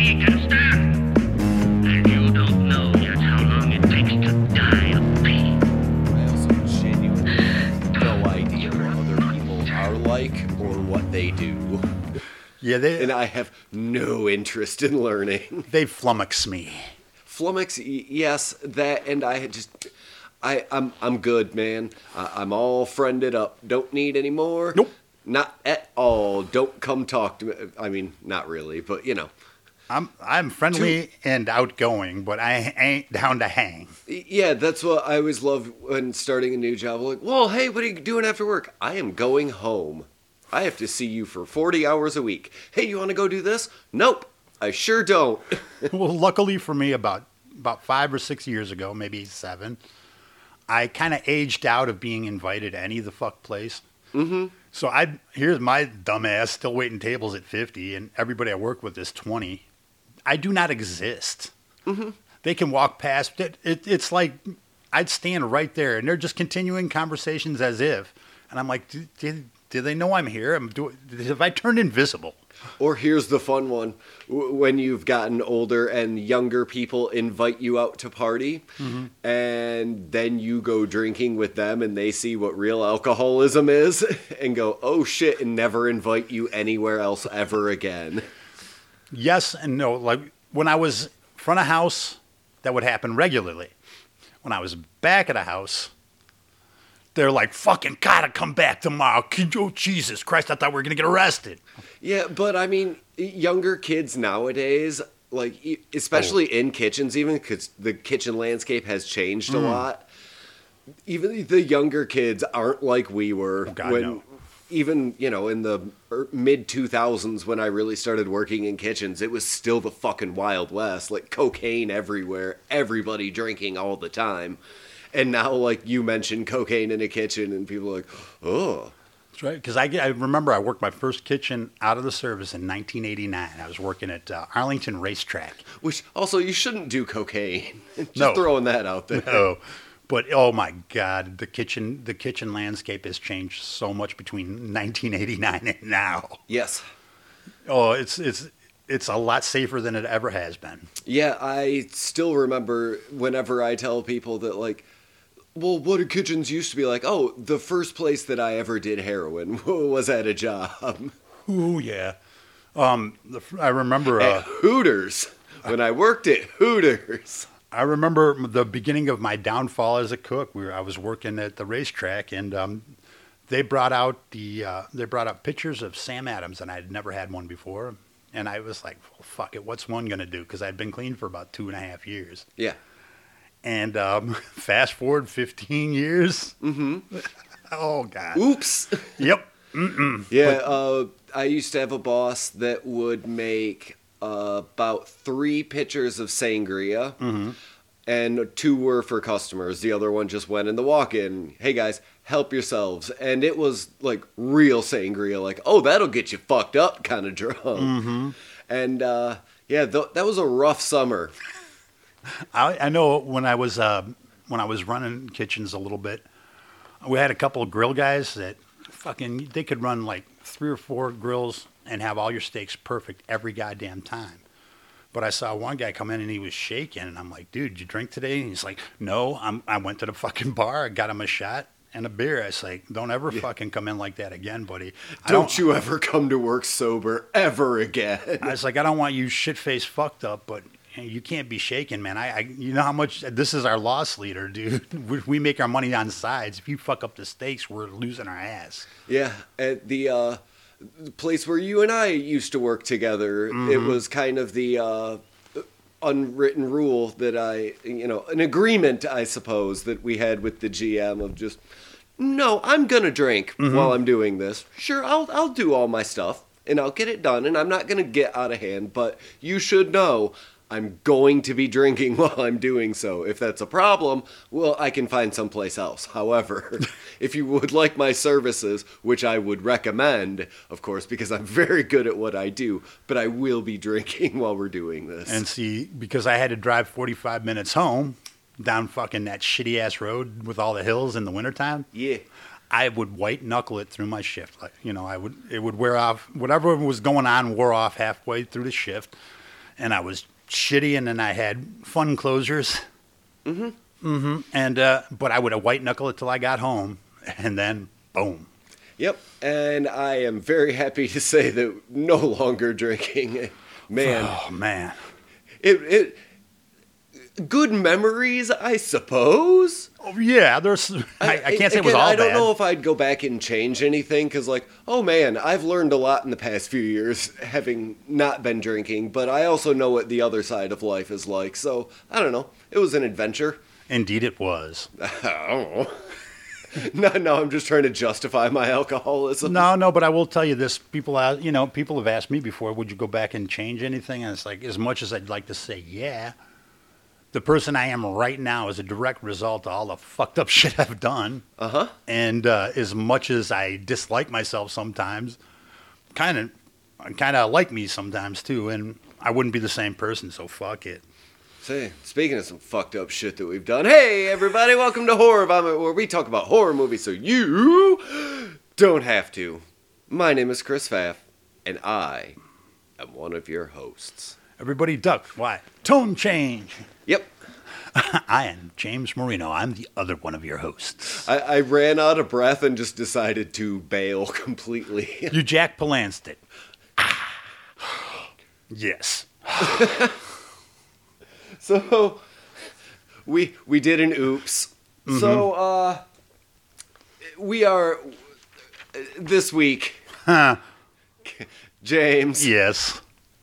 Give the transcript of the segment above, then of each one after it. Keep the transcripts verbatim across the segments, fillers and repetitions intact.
he can stand. And you don't know yet how long it takes to die of pain. I also genuinely have no idea what other people are like or what they do. Yeah, they And I have no interest in learning. they flummox me. Flummox, y- yes, that, and I had just, I, I'm, I'm good, man. I, I'm all friended up. Don't need any more. Nope. Not at all. Don't come talk to me. I mean, not really, but you know. I'm I'm friendly and outgoing, but I ain't down to hang. Y- Yeah, that's what I always love when starting a new job. Like, well, hey, what are you doing after work? I am going home. I have to see you for forty hours a week. Hey, you want to go do this? Nope, I sure don't. Well, luckily for me, about about five or six years ago, maybe seven, I kind of aged out of being invited to any of the fuck place. Mm-hmm. So I here's my dumbass still waiting tables at fifty, and everybody I work with is twenty. I do not exist. Mm-hmm. They can walk past. It, it, it's like I'd stand right there, and they're just continuing conversations as if, and I'm like, did, did, do they know I'm here? I'm doing. Have I turned invisible? Or here's the fun one. W- When you've gotten older and younger people invite you out to party, and then you go drinking with them and they see what real alcoholism is and go, oh shit, and never invite you anywhere else ever again. Yes and no. Like when I was front of house, that would happen regularly. When I was back at a house, they're like, fucking gotta come back tomorrow. Oh, Jesus Christ, I thought we were going to get arrested. Yeah, but I mean, younger kids nowadays, like, e- especially in kitchens even, because the kitchen landscape has changed a lot. Even the younger kids aren't like we were Oh, God, when, no. even, you know, in the mid two thousands when I really started working in kitchens, it was still the fucking Wild West. Like, cocaine everywhere, everybody drinking all the time. And now, like, you mentioned cocaine in a kitchen, and people are like, oh. That's right. Because I, I remember I worked my first kitchen out of the service in nineteen eighty-nine. I was working at uh, Arlington Racetrack. Which, also, you shouldn't do cocaine. Just No. throwing that out there. Oh, but oh my God, the kitchen the kitchen landscape has changed so much between nineteen eighty-nine and now. Yes. Oh, it's it's it's a lot safer than it ever has been. Yeah, I still remember whenever I tell people that, like, well, what do kitchens used to be like? Oh, the first place that I ever did heroin was at a job. Ooh yeah. Um, the, I remember. At Uh, Hooters. When I worked at Hooters. I remember the beginning of my downfall as a cook. We were, I was working at the racetrack, and um, they brought out the uh, they brought out pictures of Sam Adams, and I had never had one before. And I was like, well, "Fuck it, what's one gonna do?" Because I'd been clean for about two and a half years. Yeah. And um, fast forward fifteen years. Mm-hmm. Oh God. Oops. Yep. Yeah, uh, I used to have a boss that would make uh, about three pitchers of sangria, and two were for customers. The other one just went in the walk-in. Hey guys, help yourselves. And it was like real sangria, like, oh, that'll get you fucked up kind of drunk. And uh, yeah, th- that was a rough summer. I, I know when I was uh, when I was running kitchens a little bit, we had a couple of grill guys that fucking they could run like three or four grills and have all your steaks perfect every goddamn time. But I saw one guy come in and he was shaking, and I'm like, dude, did you drink today? And he's like, no, I'm, I went to the fucking bar, I got him a shot and a beer. I was like, don't ever fucking come in like that again, buddy. I Don't you ever come to work sober ever again. I was like, I don't want you shit-faced fucked up, but you can't be shaking, man. I, I, you know how much this is our loss leader, dude. We, we make our money on sides. If you fuck up the steaks, we're losing our ass. Yeah, at the uh, the place where you and I used to work together, it was kind of the uh, unwritten rule that I, you know, an agreement, I suppose, that we had with the G M of just, no, I'm gonna drink while I'm doing this. Sure, I'll I'll do all my stuff and I'll get it done, and I'm not gonna get out of hand. But you should know, I'm going to be drinking while I'm doing so. If that's a problem, well, I can find someplace else. However, if you would like my services, which I would recommend, of course, because I'm very good at what I do, but I will be drinking while we're doing this. And see, because I had to drive forty-five minutes home down fucking that shitty-ass road with all the hills in the wintertime, yeah. I would white knuckle it through my shift. Like, you know, I would it would wear off. Whatever was going on wore off halfway through the shift. and I was shitty, and then I had fun closures. Mm-hmm. Mm-hmm. And uh, but I would have white knuckle it till I got home, and then boom. Yep, and I am very happy to say that no longer drinking. Man, Oh man. it it good memories, I suppose. Oh, yeah, there's. I, I can't say it was Again, all I don't bad. know if I'd go back and change anything because, like, oh man, I've learned a lot in the past few years having not been drinking, but I also know what the other side of life is like. So I don't know. It was an adventure. Indeed, it was. I don't know. no, no, I'm just trying to justify my alcoholism. No, no, but I will tell you this: people, out, you know, people have asked me before, would you go back and change anything? And it's like, as much as I'd like to say, yeah, the person I am right now is a direct result of all the fucked up shit I've done. Uh huh. And uh, as much as I dislike myself sometimes, kind of, kind of like me sometimes too. And I wouldn't be the same person, so fuck it. Say, speaking of some fucked up shit that we've done, hey everybody, welcome to Horror Vomit, where we talk about horror movies so you don't have to. My name is Chris Pfaff, and I am one of your hosts. Everybody duck. Why? Tone change. Yep. I am James Marino. I'm the other one of your hosts. I, I ran out of breath and just decided to bail completely. You Jack Palanced it. Yes. So, we we did an oops. Mm-hmm. So, uh, we are, this week, Huh. James. Yes.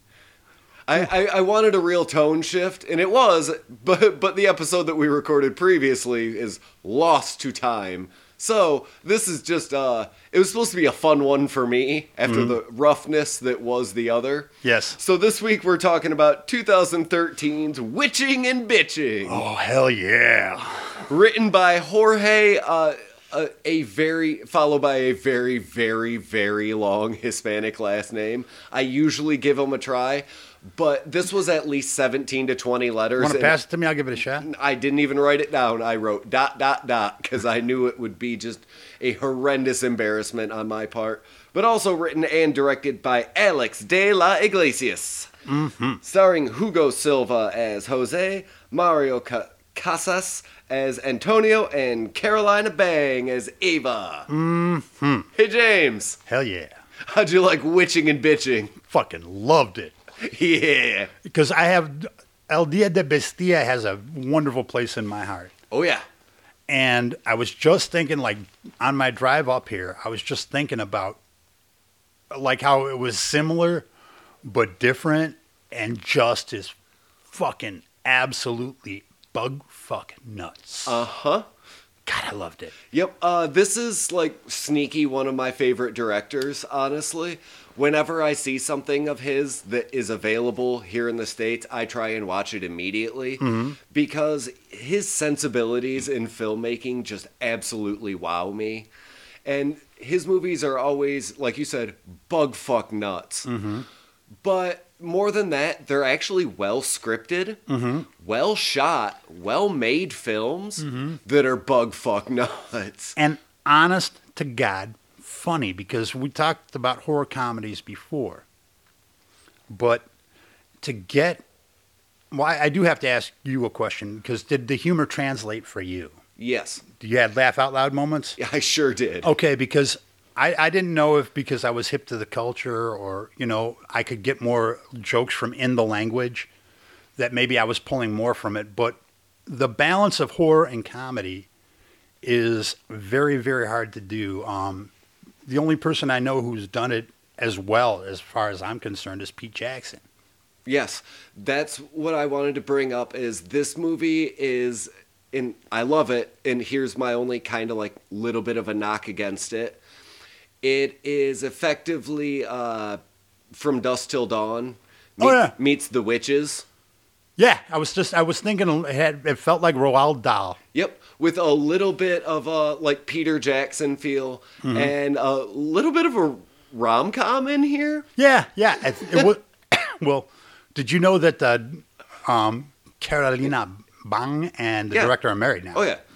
I, I, I wanted a real tone shift, and it was, but but the episode that we recorded previously is lost to time. So this is just, uh, it was supposed to be a fun one for me after mm-hmm. the roughness that was the other. Yes. So this week we're talking about twenty thirteen's Witching and Bitching. Oh, hell yeah. Written by Jorge, uh, a, a very, followed by a very, very, very long Hispanic last name. I usually give him a try. But this was at least seventeen to twenty letters. Want to pass it to me? I'll give it a shot. I didn't even write it down. I wrote dot, dot, dot, because I knew it would be just a horrendous embarrassment on my part. But also written and directed by Alex de la Iglesias. Mm-hmm. Starring Hugo Silva as Jose, Mario Ca- Casas as Antonio, and Carolina Bang as Ava. Mm-hmm. Hey, James. Hell yeah. How'd you like Witching and Bitching? Fucking loved it. Yeah. Because I have, El Dia de Bestia has a wonderful place in my heart. Oh, yeah. And I was just thinking, like, on my drive up here, I was just thinking about, like, how it was similar, but different, and just as fucking absolutely bug fuck nuts. Uh-huh. God, I loved it. Yep. Uh, this is, like, sneaky one of my favorite directors, honestly. Whenever I see something of his that is available here in the States, I try and watch it immediately. Mm-hmm. Because his sensibilities in filmmaking just absolutely wow me. And his movies are always, like you said, bug fuck nuts. Mm-hmm. But more than that, they're actually well scripted, mm-hmm. well shot, well made films mm-hmm. that are bug fuck nuts. And honest to God, funny, because we talked about horror comedies before. But to get, well, I, I do have to ask you a question, because did the humor translate for you? Yes. You had laugh out loud moments? Yeah, I sure did. Okay, because I, I didn't know if because I was hip to the culture or, you know, I could get more jokes from in the language, that maybe I was pulling more from it. But the balance of horror and comedy is very, very hard to do. Um, the only person I know who's done it as well, as far as I'm concerned, is Pete Jackson. Yes, that's what I wanted to bring up, is this movie is, and I love it, and here's my only kind of like little bit of a knock against it. It is effectively uh, From Dusk Till Dawn meet, oh, yeah. meets The Witches. Yeah, I was just, I was thinking it, had, it felt like Roald Dahl. Yep, with a little bit of a like Peter Jackson feel, mm-hmm. and a little bit of a rom-com in here. Yeah, yeah. It, it was, well, did you know that uh, um, Carolina Bang and the yeah. director are married now? Oh, yeah.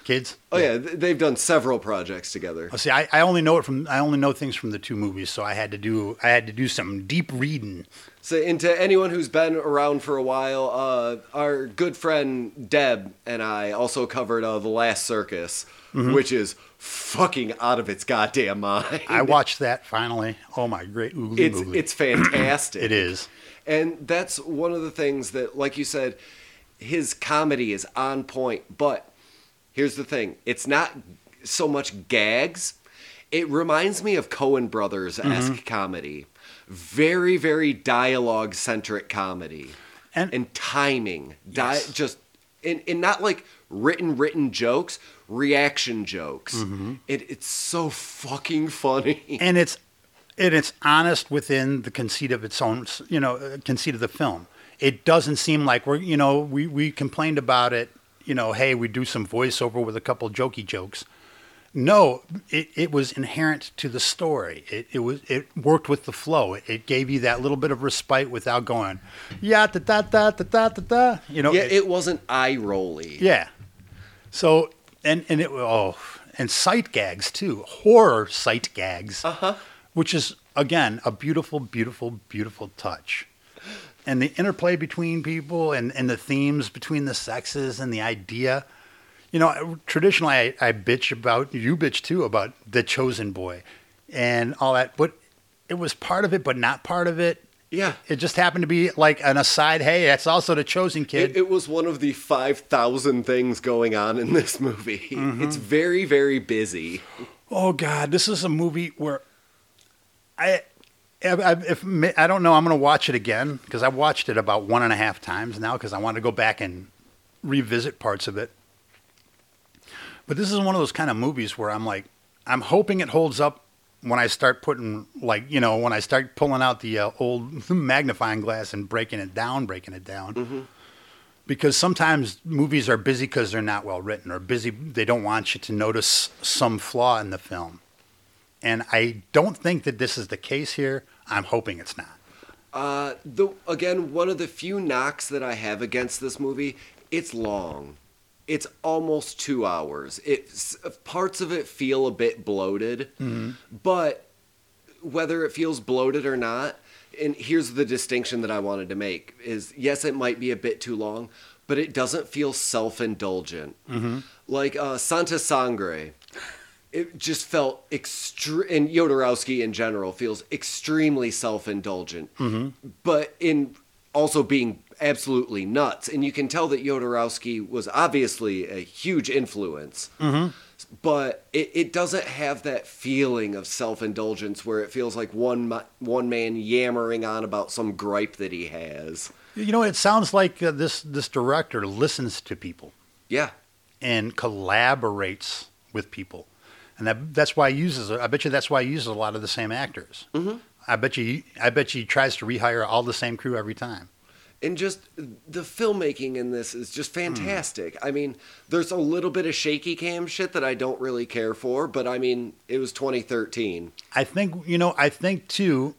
Kids. Oh yeah, th- they've done several projects together. Oh, see, I, I only know it from I only know things from the two movies, so I had to do I had to do some deep reading. So, and to anyone who's been around for a while, uh, our good friend Deb and I also covered uh, The Last Circus, Mm-hmm. which is fucking out of its goddamn mind. I watched that finally. Oh my great oogly It's movie. it's fantastic. It is. And that's one of the things that, like you said, his comedy is on point. But here's the thing: it's not so much gags. It reminds me of Coen Brothers esque Mm-hmm. comedy. Very, very dialogue centric comedy. And, And timing. Di- Yes. Just, and, and not like written, written jokes, reaction jokes. Mm-hmm. It, it's so fucking funny. and it's and it's honest within the conceit of its own, you know, uh, conceit of the film. It doesn't seem like we're, you know, we, we complained about it, you know, hey, we do some voiceover with a couple jokey jokes. No, it, it was inherent to the story. It it was it worked with the flow. It, it gave you that little bit of respite without going, yeah, da da da da da da da. You know, Yeah, it wasn't eye rolly. yeah. So and and it oh and sight gags too, horror sight gags, Uh-huh. which is again a beautiful, beautiful, beautiful touch. And the interplay between people and, and the themes between the sexes and the idea. You know, traditionally I, I bitch about, you bitch too, about The Chosen Boy and all that, but it was part of it, but not part of it. Yeah. It just happened to be like an aside, hey, that's also The Chosen Kid. It, it was one of the five thousand things going on in this movie. Mm-hmm. It's very, very busy. Oh God, this is a movie where I, if, if, if I don't know, I'm going to watch it again because I watched it about one and a half times now because I want to go back and revisit parts of it. But this is one of those kind of movies where I'm like, I'm hoping it holds up when I start putting, like, you know, when I start pulling out the uh, old magnifying glass and breaking it down, breaking it down. Mm-hmm. Because sometimes movies are busy because they're not well written or busy, they don't want you to notice some flaw in the film. And I don't think that this is the case here. I'm hoping it's not. Uh, the again, one of the few knocks that I have against this movie, it's long. It's almost two hours. It's parts of it feel a bit bloated, Mm-hmm. but whether it feels bloated or not, and here's the distinction that I wanted to make is yes, it might be a bit too long, but it doesn't feel self-indulgent. Mm-hmm. Like uh, Santa Sangre, it just felt extre- and Jodorowsky in general feels extremely self-indulgent, Mm-hmm. but in also being absolutely nuts. And you can tell that Jodorowsky was obviously a huge influence, Mm-hmm. but it, it doesn't have that feeling of self-indulgence where it feels like one ma- one man yammering on about some gripe that he has. You know, it sounds like uh, this, this director listens to people Yeah. and collaborates with people. And that, that's why he uses, I bet you that's why he uses a lot of the same actors. Mm-hmm. I bet you, I bet you he tries to rehire all the same crew every time. And just the filmmaking in this is just fantastic. I mean, there's a little bit of shaky cam shit that I don't really care for, but I mean, it was twenty thirteen. I think, you know, I think too,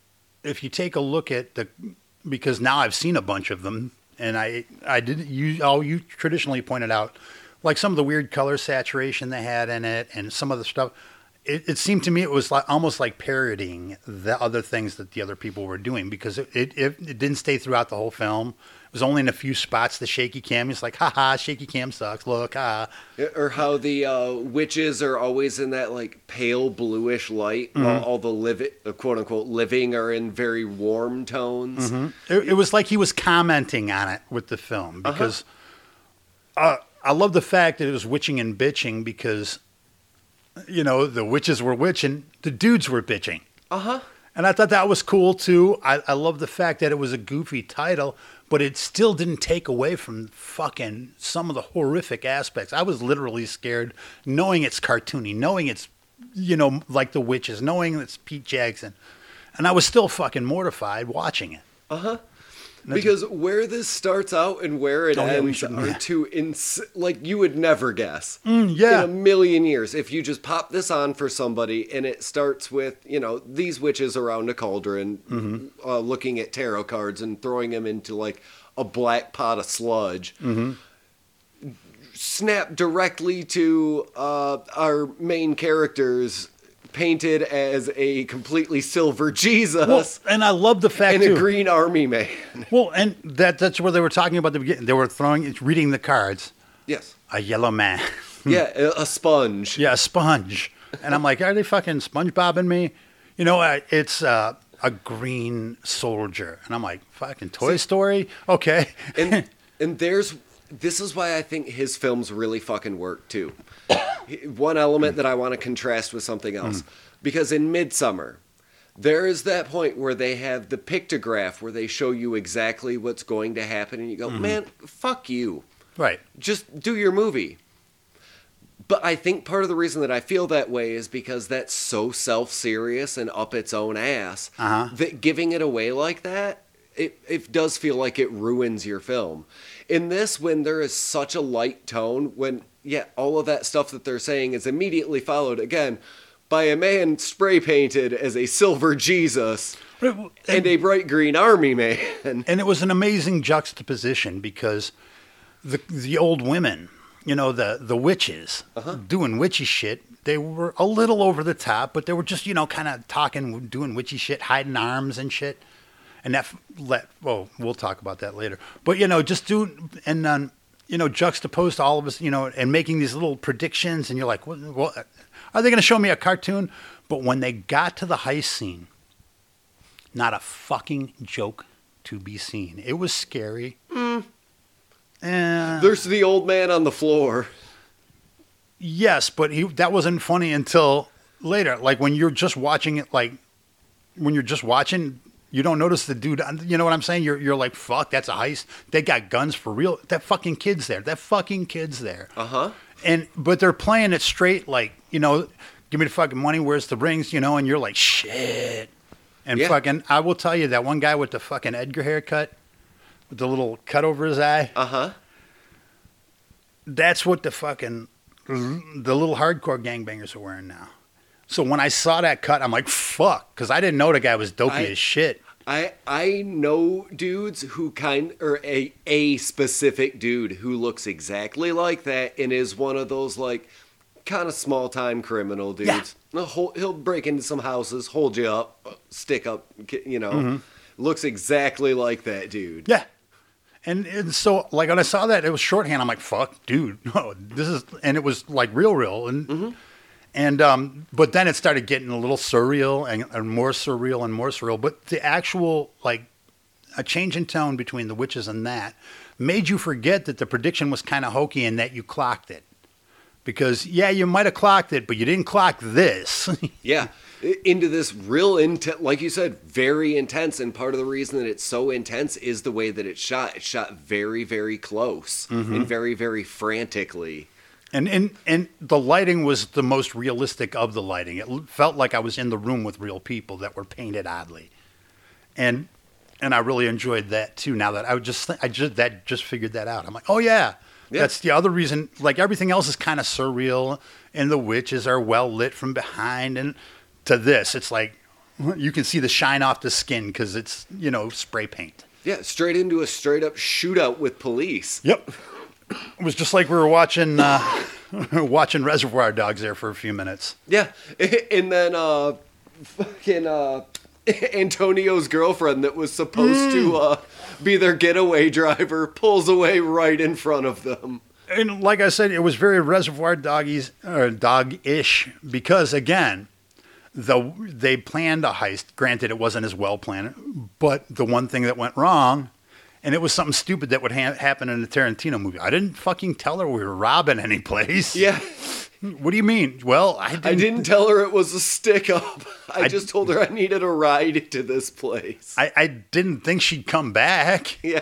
if you take a look at the, because now I've seen a bunch of them, and I, I did, you, oh, you traditionally pointed out, like some of the weird color saturation they had in it, and some of the stuff. It, it seemed to me it was like almost like parodying the other things that the other people were doing because it, it, it, it didn't stay throughout the whole film. It was only in a few spots, the shaky cam. It's like, haha, shaky cam sucks. Look, ha. Or how the uh, witches are always in that like pale bluish light, while all the live the quote unquote living are in very warm tones. It, it was like he was commenting on it with the film because uh, I love the fact that it was witching and bitching because, you know, the witches were witching, the dudes were bitching. Uh huh. And I thought that was cool too. I, I love the fact that it was a goofy title, but it still didn't take away from fucking some of the horrific aspects. I was literally scared knowing it's cartoony, knowing it's, you know, like the witches, knowing it's Pete Jackson. And I was still fucking mortified watching it. Uh huh. Because where this starts out and where it Oh, yeah, we ends shouldn't- are yeah. two ins- like you would never guess. Mm, yeah. In a million years, if you just pop this on for somebody and it starts with, you know, these witches around a cauldron Mm-hmm. uh, looking at tarot cards and throwing them into like a black pot of sludge. Mm-hmm. snap directly to uh, our main characters painted as a completely silver Jesus Well, and I love the fact and too. a green army man. Well, and that that's where they were talking about the beginning. They were throwing, it's reading the cards. Yes. A yellow man. Yeah, a, a sponge. Yeah, a sponge. And I'm like, are they fucking SpongeBobbing me? You know, uh, it's uh, a green soldier. And I'm like, fucking Toy See- Story? Okay. And and there's this is why I think his films really fucking work too. One element that I want to contrast with something else. Because in Midsummer, there is that point where they have the pictograph where they show you exactly what's going to happen and you go, man, fuck you. Right. Just do your movie. But I think part of the reason that I feel that way is because that's so self-serious and up its own ass Uh-huh. that giving it away like that, it, it does feel like it ruins your film. In this, when there is such a light tone, when, yeah, all of that stuff that they're saying is immediately followed, again, by a man spray painted as a silver Jesus And, and a bright green army man. and it was an amazing juxtaposition because the the old women, you know, the, the witches doing witchy shit, they were a little over the top, but they were just, you know, kind of talking, doing witchy shit, hiding arms and shit. And that, let, well, we'll talk about that later. But, you know, just do, and then, you know, juxtaposed to all of us, you know, and making these little predictions. And you're like, well, well are they going to show me a cartoon? But when they got to the heist scene, not a fucking joke to be seen. It was scary. Mm. Uh, There's the old man on the floor. yes, but he that wasn't funny until later. Like when you're just watching it, like when you're just watching, you don't notice the dude. You know what I'm saying? You're you're like, fuck, that's a heist. They got guns for real. That fucking kid's there. That fucking kid's there. Uh-huh. And but they're playing it straight, like, you know, give me the fucking money. Where's the rings? You know, and you're like, shit. And Yeah. fucking, I will tell you that one guy with the fucking Edgar haircut, with the little cut over his eye. Uh-huh. That's what the fucking the little hardcore gangbangers are wearing now. So when I saw that cut, I'm like, fuck, because I didn't know the guy was dopey I- as shit. I I know dudes who kind or a a specific dude who looks exactly like that and is one of those like kind of small time criminal dudes. He'll, hold- he'll break into some houses, hold you up, stick up, you know. Looks exactly like that dude. Yeah. And, and so, like, when I saw that, it was shorthand. I'm like, fuck, dude, no, this is, and it was like real, real. And, and, um, but then it started getting a little surreal and, and more surreal and more surreal. But the actual, like, a change in tone between the witches and that made you forget that the prediction was kind of hokey and that you clocked it. Because, yeah, you might have clocked it, but you didn't clock this. Yeah. I- Into this real intense, like you said, very intense. And part of the reason that it's so intense is the way that it's shot. It's shot very, very close and very, very frantically. And, and and the lighting was the most realistic of the lighting. It l- felt like I was in the room with real people that were painted oddly, and and I really enjoyed that too. Now that I would just th- I just that just figured that out. I'm like, oh yeah, Yeah. that's the other reason. Like everything else is kind of surreal, and the witches are well lit from behind. And to this, it's like you can see the shine off the skin because it's, you know, spray paint. Yeah, straight into a straight up shootout with police. Yep. It was just like we were watching uh, watching Reservoir Dogs there for a few minutes. Yeah, and then uh, fucking uh, Antonio's girlfriend that was supposed to uh, be their getaway driver pulls away right in front of them. And like I said, it was very Reservoir Doggies or dog-ish because again, the they planned a heist. Granted, it wasn't as well planned, but the one thing that went wrong, and it was something stupid that would ha- happen in a Tarantino movie. I didn't fucking tell her we were robbing any place. Yeah, What do you mean? Well, I didn't. I didn't tell her it was a stick up. I, I- just told her I needed a ride to this place. I, I didn't think she'd come back. yeah,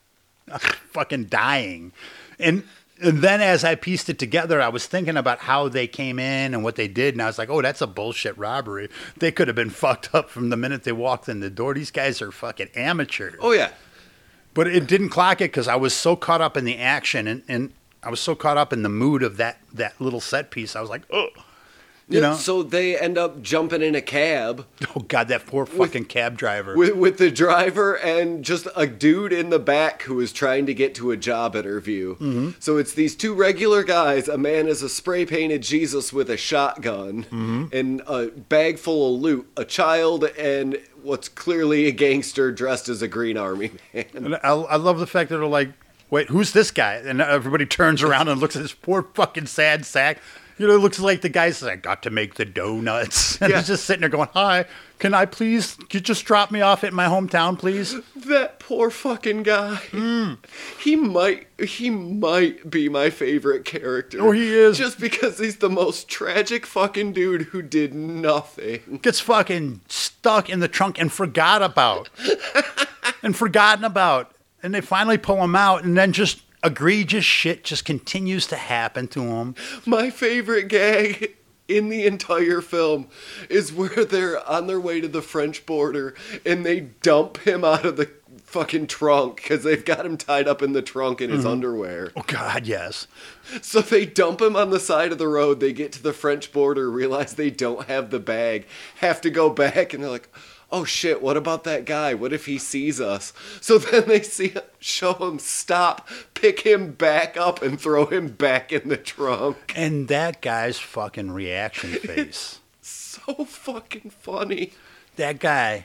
Fucking dying. And and then as I pieced it together, I was thinking about how they came in and what they did, and I was like, oh, that's a bullshit robbery. They could have been fucked up from the minute they walked in the door. These guys are fucking amateurs. oh yeah, But it didn't clock it because I was so caught up in the action and, and I was so caught up in the mood of that, that little set piece. I was like, oh. You Yeah, know? so they end up jumping in a cab Oh, God, that poor fucking cab driver. with, with the driver and just a dude in the back who is trying to get to a job interview. Mm-hmm. So it's these two regular guys. A man is a spray painted Jesus with a shotgun Mm-hmm. and a bag full of loot, a child, and what's clearly a gangster dressed as a Green Army man. And I, I love the fact that they're like, wait, who's this guy? And everybody turns around and looks at this poor fucking sad sack. You know, it looks like the guy's like, got to make the donuts. And Yeah. he's just sitting there going, hi, can I please, could you just drop me off at my hometown, please? That poor fucking guy. Mm. He might he might be my favorite character. Oh, he is. Just because he's the most tragic fucking dude who did nothing. Gets fucking stuck in the trunk and forgot about. and forgotten about. And they finally pull him out, and then just egregious shit just continues to happen to him. My favorite gag in the entire film is where they're on their way to the French border and they dump him out of the fucking trunk because they've got him tied up in the trunk in his underwear. Oh, God, yes. So they dump him on the side of the road. They get to the French border, realize they don't have the bag, have to go back, and they're like, oh shit, what about that guy? What if he sees us? So then they see show him stop, pick him back up, and throw him back in the trunk. And that guy's fucking reaction face. So fucking funny. That guy,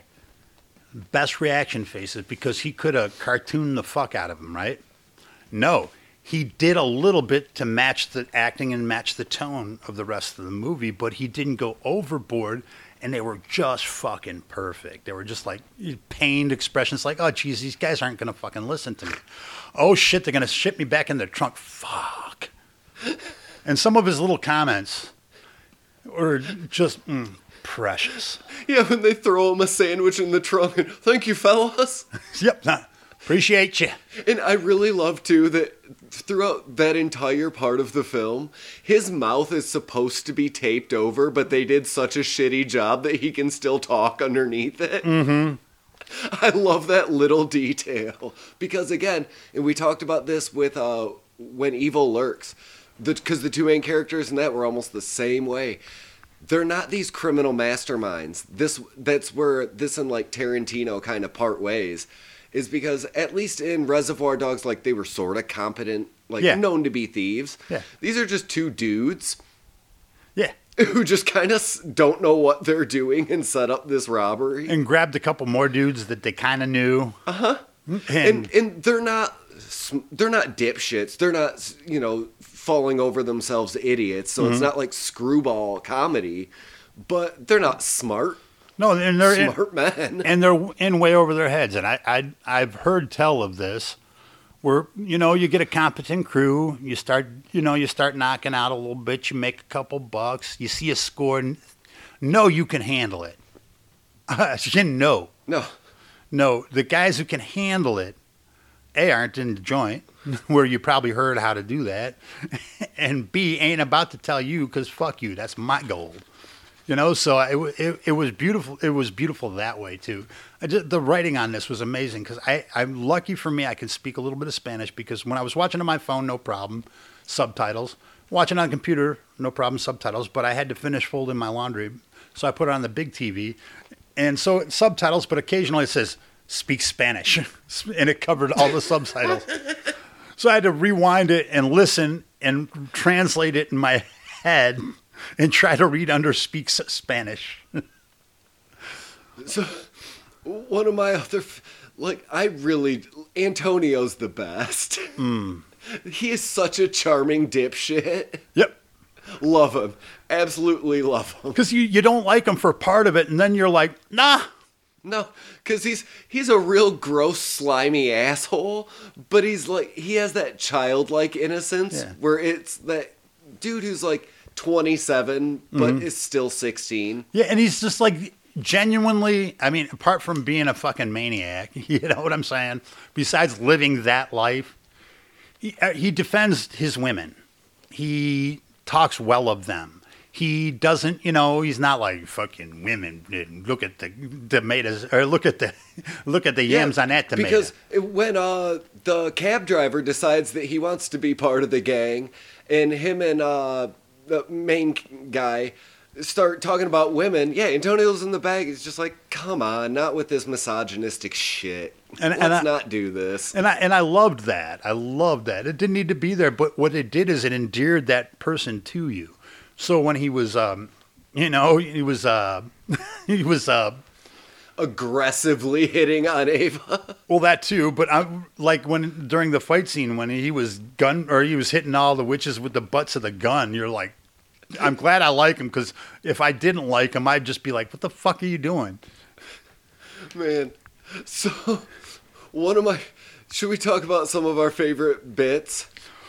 best reaction face is because he could have cartooned the fuck out of him, right? No. He did a little bit to match the acting and match the tone of the rest of the movie, but he didn't go overboard. And they were just fucking perfect. They were just like pained expressions like, oh, geez, these guys aren't going to fucking listen to me. Oh, shit, they're going to ship me back in the trunk. Fuck. And some of his little comments were just mm, precious. Yeah, when they throw him a sandwich in the trunk, and, thank you, fellas. Yep. Nah, appreciate you. And I really love, too, that throughout that entire part of the film, his mouth is supposed to be taped over, but they did such a shitty job that he can still talk underneath it. Mm-hmm. I love that little detail. Because, again, and we talked about this with uh, When Evil Lurks, because the, the two main characters in that were almost the same way. They're not these criminal masterminds. This That's where this and, like, Tarantino kind of part ways. Is because at least in Reservoir Dogs, like, they were sort of competent, like, Yeah. known to be thieves. Yeah. These are just two dudes Yeah. who just kind of don't know what they're doing and set up this robbery. And grabbed a couple more dudes that they kind of knew. Uh-huh. And, And and they're not they're not dipshits. They're not, you know, falling over themselves idiots. So it's not like screwball comedy, but they're not smart. no, and they're in, Smart men. and they're in way over their heads. And I, I, I've heard tell of this, where you know you get a competent crew, you start, you know, you start knocking out a little bit, you make a couple bucks, you see a score, and no, you can handle it. no, No. no, the guys who can handle it, A, aren't in the joint, where you probably heard how to do that, and B, ain't about to tell you because fuck you, that's my goal. You know, so it, wa- it it was beautiful. It was beautiful that way too. I just, the writing on this was amazing because I I'm lucky for me I can speak a little bit of Spanish because when I was watching on my phone, no problem, subtitles. Watching on computer, no problem, subtitles. But I had to finish folding my laundry, so I put it on the big T V, and so it's subtitles. But occasionally it says speak Spanish, and it covered all the subtitles. So I had to rewind it and listen and translate it in my head. And try to read under speaks Spanish. So, one of my other, like, I really, Antonio's the best. Mm. He is such a charming dipshit. Yep. Love him. Absolutely love him. Because you, you don't like him for part of it, and then you're like, nah. No, because he's he's a real gross, slimy asshole, but he's like, he has that childlike innocence Yeah. where it's that dude who's like twenty-seven, but Mm-hmm. is still sixteen. Yeah, and he's just like genuinely, I mean, apart from being a fucking maniac, you know what I'm saying? Besides living that life, he, uh, he defends his women. He talks well of them. He doesn't, you know, he's not like fucking women. Look at the tomatoes, or look at the look at the yams on that tomato. Because when uh, the cab driver decides that he wants to be part of the gang, and him and uh, the main guy start talking about women, yeah, Antonio's in the bag. It's just like, come on, not with this misogynistic shit. And- Let's and I- not do this. And I and I loved that. I loved that. It didn't need to be there, but what it did is it endeared that person to you. So when he was, um, you know, he was, uh, he was, uh, Aggressively hitting on Ava. well, that too. But I, like when during the fight scene when he was gun or he was hitting all the witches with the butts of the gun, you're like, I'm glad I like him because if I didn't like him, I'd just be like, what the fuck are you doing? Man, so one of my, should we talk about some of our favorite bits?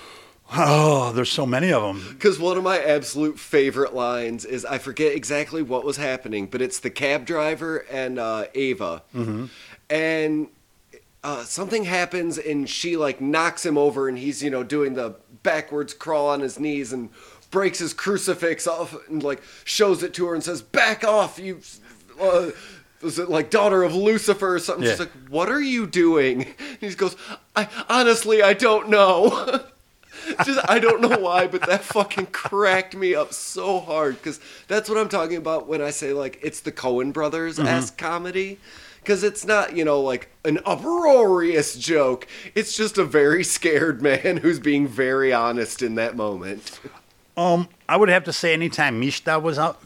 Oh, there's so many of them. Because one of my absolute favorite lines is, I forget exactly what was happening, but it's the cab driver and uh, Ava. Mm-hmm. And uh, something happens and she like knocks him over and he's, you know, doing the backwards crawl on his knees and breaks his crucifix off and like shows it to her and says, back off, you... Uh, was it like daughter of Lucifer or something? Yeah. She's like, what are you doing? And he just goes, I honestly, I don't know. Just, I don't know why, but that fucking cracked me up so hard because that's what I'm talking about when I say like it's the Coen Brothers-esque Mm-hmm. comedy. Because it's not, you know, like an uproarious joke. It's just a very scared man who's being very honest in that moment. Um, I would have to say anytime Mishta was out,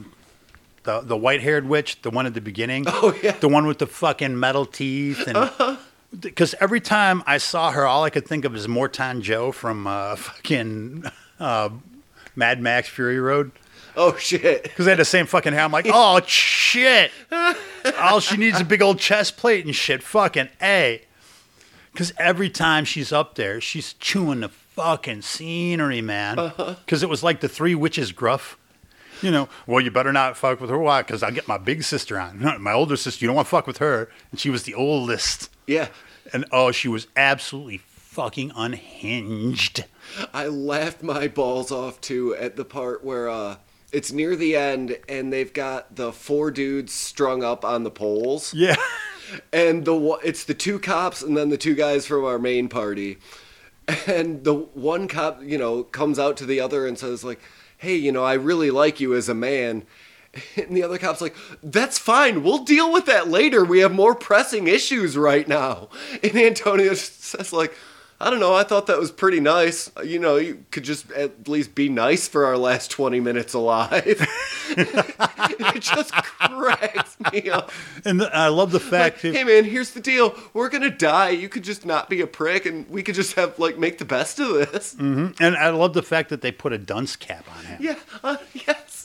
the the white-haired witch, the one at the beginning. Oh, yeah. The one with the fucking metal teeth. and Uh-huh. Because every time I saw her, all I could think of is Morton Joe from uh, fucking uh, Mad Max Fury Road. Oh, shit. Because they had the same fucking hair. I'm like, oh, shit. All she needs is a big old chest plate and shit. Fucking A. Because every time she's up there, she's chewing the fucking scenery, man. Because it was like the Three Witches gruff. You know, well, you better not fuck with her. Why? Because I'll get my big sister on. My older sister, you don't want to fuck with her. And she was the oldest. Yeah. And, oh, she was absolutely fucking unhinged. I laughed my balls off, too, at the part where uh, it's near the end and they've got the four dudes strung up on the poles. Yeah. And the one- it's the two cops and then the two guys from our main party. And the one cop, you know, comes out to the other and says, like, hey, you know, I really like you as a man. And the other cop's like, that's fine. We'll deal with that later. We have more pressing issues right now. And Antonio just says, like, I don't know. I thought that was pretty nice. You know, you could just at least be nice for our last twenty minutes alive. It just cracks me up. And the, I love the fact Like, that hey man, here's the deal. We're gonna die. You could just not be a prick, and we could just have like make the best of this. and I love the fact that they put a dunce cap on him. Yeah. Uh, yes.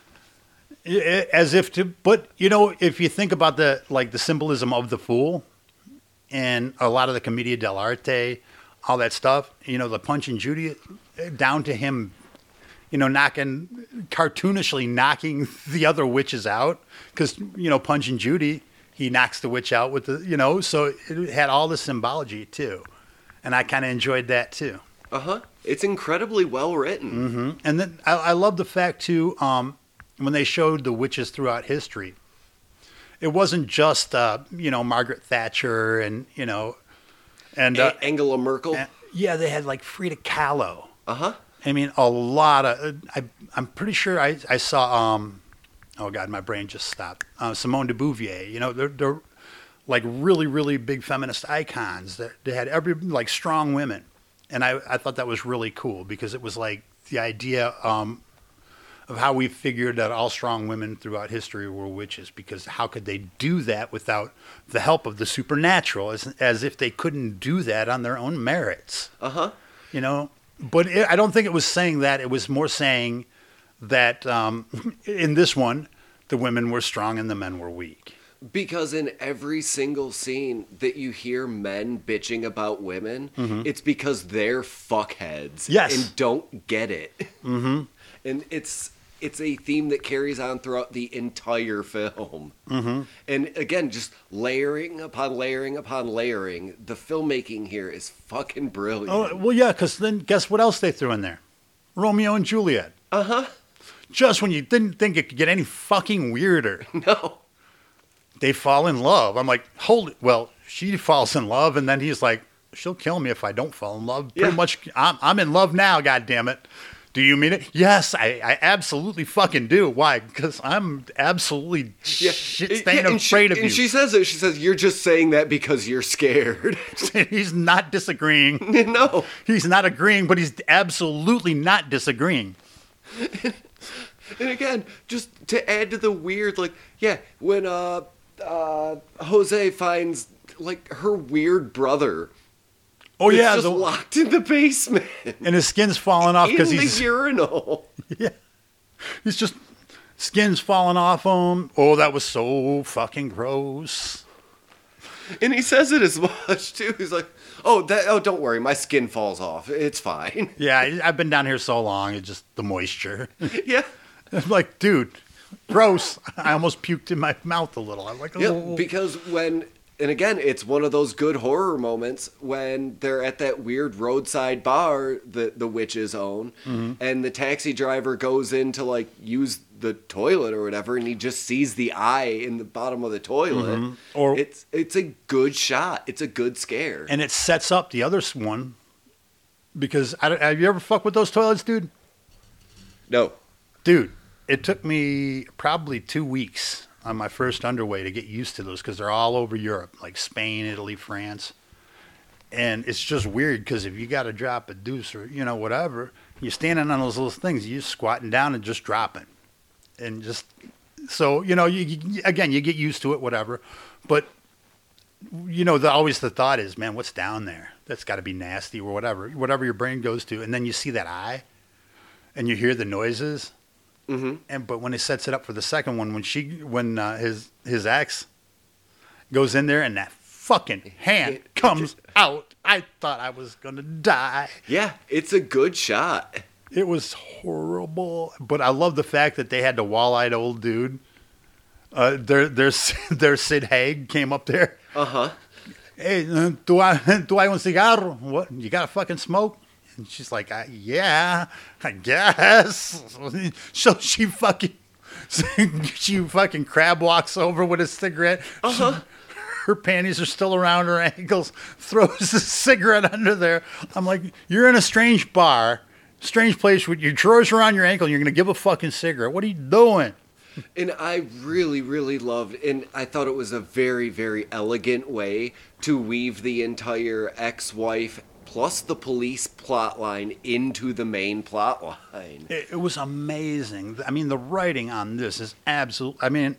As if to, but you know, if you think about the like the symbolism of the fool, and a lot of the Commedia dell'arte, all that stuff, you know, the Punch and Judy, down to him, you know, knocking, cartoonishly knocking the other witches out, because you know, Punch and Judy, he knocks the witch out with the, you know, so it had all the symbology too, and I kind of enjoyed that too. Uh huh. It's incredibly well written. Mm-hmm. And then I, I love the fact too, um, when they showed the witches throughout history, it wasn't just uh, you know, Margaret Thatcher and you know, and uh, A- Angela Merkel. uh, yeah, they had like Frida Kahlo. Uh huh. I mean, a lot of. I I'm pretty sure I I saw. Um, oh God, my brain just stopped. Uh, Simone de Beauvoir. You know, they're they're like really really big feminist icons. That they had every like strong women, and I I thought that was really cool because it was like the idea. Um, of how we figured that all strong women throughout history were witches, because how could they do that without the help of the supernatural, as, as if they couldn't do that on their own merits, Uh huh. you know? But it, I don't think it was saying that. It was more saying that um, in this one, the women were strong and the men were weak. Because in every single scene that you hear men bitching about women, it's because they're fuckheads. Yes. And don't get it. Mm-hmm. And it's it's a theme that carries on throughout the entire film. Mm-hmm. And again, just layering upon layering upon layering. The filmmaking here is fucking brilliant. Oh, well, yeah, because then guess what else they threw in there? Romeo and Juliet. Uh-huh. Just when you didn't think it could get any fucking weirder. No. They fall in love. I'm like, hold it. Well, she falls in love, and then he's like, she'll kill me if I don't fall in love. Pretty Yeah. much, I'm, I'm in love now, God damn it. Do you mean it? Yes, I, I absolutely fucking do. Why? Because I'm absolutely Yeah, shit yeah, stain and afraid she, of you. And she says it. She says, "You're just saying that because you're scared." He's not disagreeing. No. He's not agreeing, but he's absolutely not disagreeing. And again, just to add to the weird, like, yeah, when uh, uh, Jose finds like her weird brother. Oh that's yeah, just the, locked in the basement and his skin's falling off in because the he's urinal. yeah, he's just skin's falling off him. Oh, that was so fucking gross. And he says it as much too. He's like, "Oh, that. Oh, don't worry, my skin falls off. It's fine." Yeah, I- I've been down here so long. It's just the moisture. Yeah. I'm like, dude, gross. I almost puked in my mouth a little. I'm like, Yeah, oh. because when, and again, it's one of those good horror moments when they're at that weird roadside bar that the witches own, Mm-hmm. and the taxi driver goes in to like use the toilet or whatever, and he just sees the eye in the bottom of the toilet. Mhm. Or- it's it's a good shot. It's a good scare. And it sets up the other one because I, don't- have you ever fucked with those toilets, dude? no, Dude, it took me probably two weeks on my first underway to get used to those because they're all over Europe, like Spain, Italy, France. And it's just weird because if you got to drop a deuce or, you know, whatever, you're standing on those little things, you're just squatting down and just dropping. And just, so, you know, you, you again, you get used to it, whatever. But, you know, the, always the thought is, man, what's down there? That's got to be nasty or whatever, whatever your brain goes to. And then you see that eye and you hear the noises. mm-hmm. And but when he sets it up for the second one, when she, when uh, his his ex goes in there and that fucking hand comes out, I thought I was gonna die. Yeah, it's a good shot. It was horrible, but I love the fact that they had the wall-eyed old dude. Uh, their their their Sid Haig came up there. Uh huh. Hey, uh, do I do I want cigar? What, you got to fucking smoke? And she's like, uh, yeah, I guess. So she fucking she fucking crab walks over with a cigarette. Uh huh. Her panties are still around her ankles. Throws the cigarette under there. I'm like, you're in a strange bar, strange place with your drawers around your ankle. And you're gonna give a fucking cigarette. What are you doing? And I really, really loved, and I thought it was a very, very elegant way to weave the entire ex-wife plus the police plot line into the main plot line. It, it was amazing. I mean, the writing on this is absolute. I mean,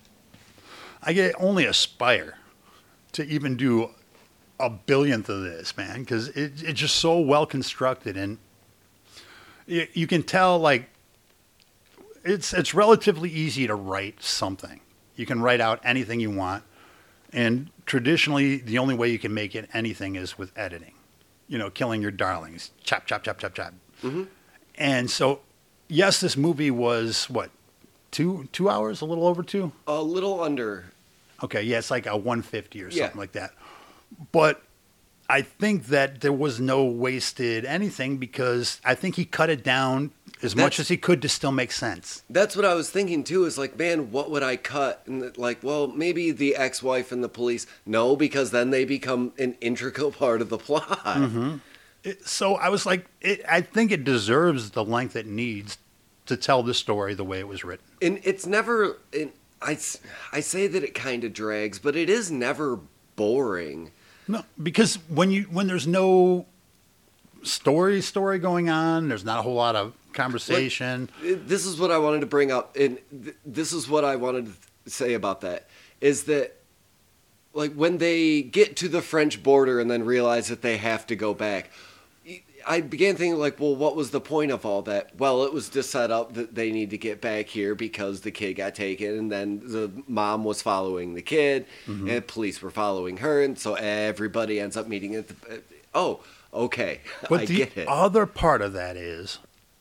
I get only aspire to even do a billionth of this, man, because it, it's just so well constructed, and you, you can tell like it's it's relatively easy to write something. You can write out anything you want, and traditionally, the only way you can make it anything is with editing. You know, killing your darlings, chop, chop, chop, chop, chop. Mm-hmm. And so, yes, this movie was what, two two hours, a little over two. A little under. Okay, yeah, it's like a one fifty or something Yeah. like that. But I think that there was no wasted anything because I think he cut it down as much That's- as he could to still make sense. That's what I was thinking too. Is like, man, what would I cut? And it- like, well, maybe the ex-wife and the police. No, because then they become an integral part of the plot. Mm-hmm. It, so I was like, it, I think it deserves the length it needs to tell the story the way it was written. And it's never. And I s- I say that it kind of drags, but it is never boring. No, because when you when there's no story story going on, there's not a whole lot of conversation. It- This is what I wanted to bring up, and th- this is what I wanted to say about that. Is that like when they get to the French border and then realize that they have to go back. I began thinking like, well, what was the point of all that? Well, it was to set up that they need to get back here because the kid got taken, and then the mom was following the kid, Mm-hmm. and police were following her, and so everybody ends up meeting at the. Oh, okay, But I the get it. other part of that is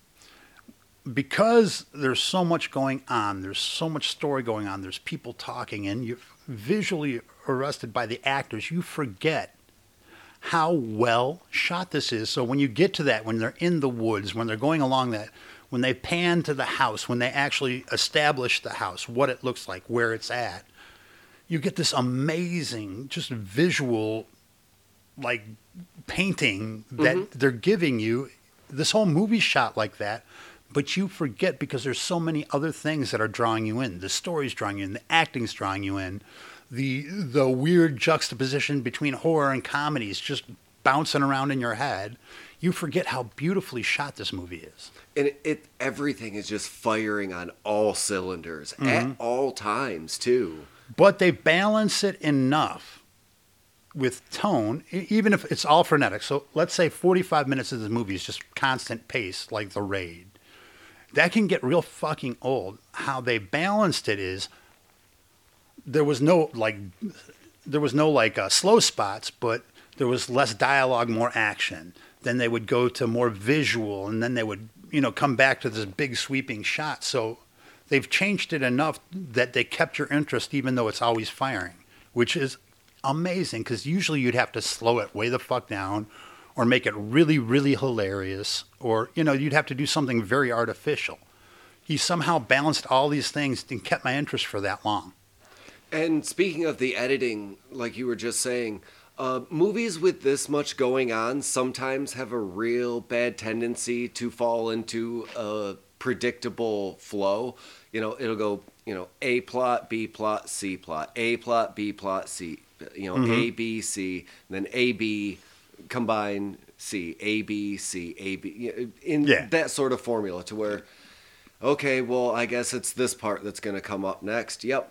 because there's so much going on, there's so much story going on, there's people talking, and you're visually arrested by the actors, you forget how well shot this is. So when you get to that, when they're in the woods, when they're going along that, when they pan to the house, when they actually establish the house, what it looks like, where it's at, you get this amazing, just visual, like painting that they're giving you this whole movie shot like that, but you forget because there's so many other things that are drawing you in. The story's drawing you in, the acting's drawing you in, the the weird juxtaposition between horror and comedy is just bouncing around in your head. You forget how beautifully shot this movie is. And it, it everything is just firing on all cylinders Mm-hmm. at all times too. But they balance it enough with tone, e- even if it's all frenetic. So let's say forty-five minutes of this movie is just constant pace, like The Raid. That can get real fucking old. How they balanced it is there was no like there was no like uh, slow spots, but there was less dialogue, more action. Then they would go to more visual, and then they would, you know, come back to this big sweeping shot. So they've changed it enough that they kept your interest even though it's always firing, which is amazing because usually you'd have to slow it way the fuck down or make it really, really hilarious, or, you know, you'd have to do something very artificial. He somehow balanced all these things and kept my interest for that long. And speaking of the editing, like you were just saying, uh, movies with this much going on sometimes have a real bad tendency to fall into a predictable flow. You know, it'll go, you know, A plot, B plot, C plot, A plot, B plot, C, you know, Mm-hmm. A, B, C, then A, B, combine C, A, B, C, A, B, in Yeah. that sort of formula to where, okay, well, I guess it's this part that's going to come up next. Yep.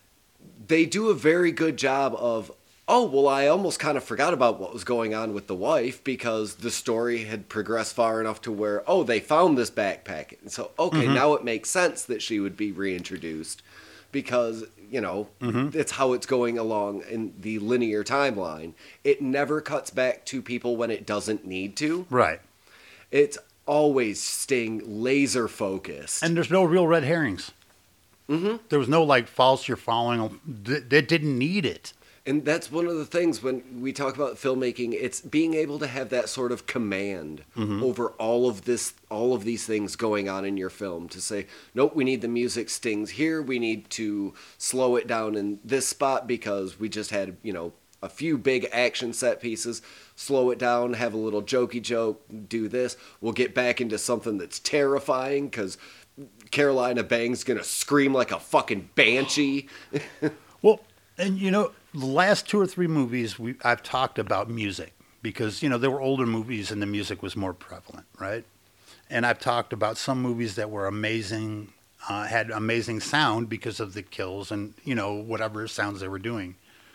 They do a very good job of, oh, well, I almost kind of forgot about what was going on with the wife because the story had progressed far enough to where, oh, they found this backpack. And so, okay, Mm-hmm. now it makes sense that she would be reintroduced because, you know, Mm-hmm. it's how it's going along in the linear timeline. It never cuts back to people when it doesn't need to. Right. It's always staying laser focused. And there's no real red herrings. Mm-hmm. There was no, like, false you're following. They didn't need it. And that's one of the things when we talk about filmmaking, it's being able to have that sort of command Mm-hmm. over all of this, all of these things going on in your film to say, nope, we need the music stings here. We need to slow it down in this spot because we just had, you know, a few big action set pieces. Slow it down, have a little jokey joke, do this. We'll get back into something that's terrifying because Carolina Bang's going to scream like a fucking banshee. Well, and you know, the last two or three movies we I've talked about music because, you know, there were older movies and the music was more prevalent, right? And I've talked about some movies that were amazing, uh, had amazing sound because of the kills and, you know, whatever sounds they were doing.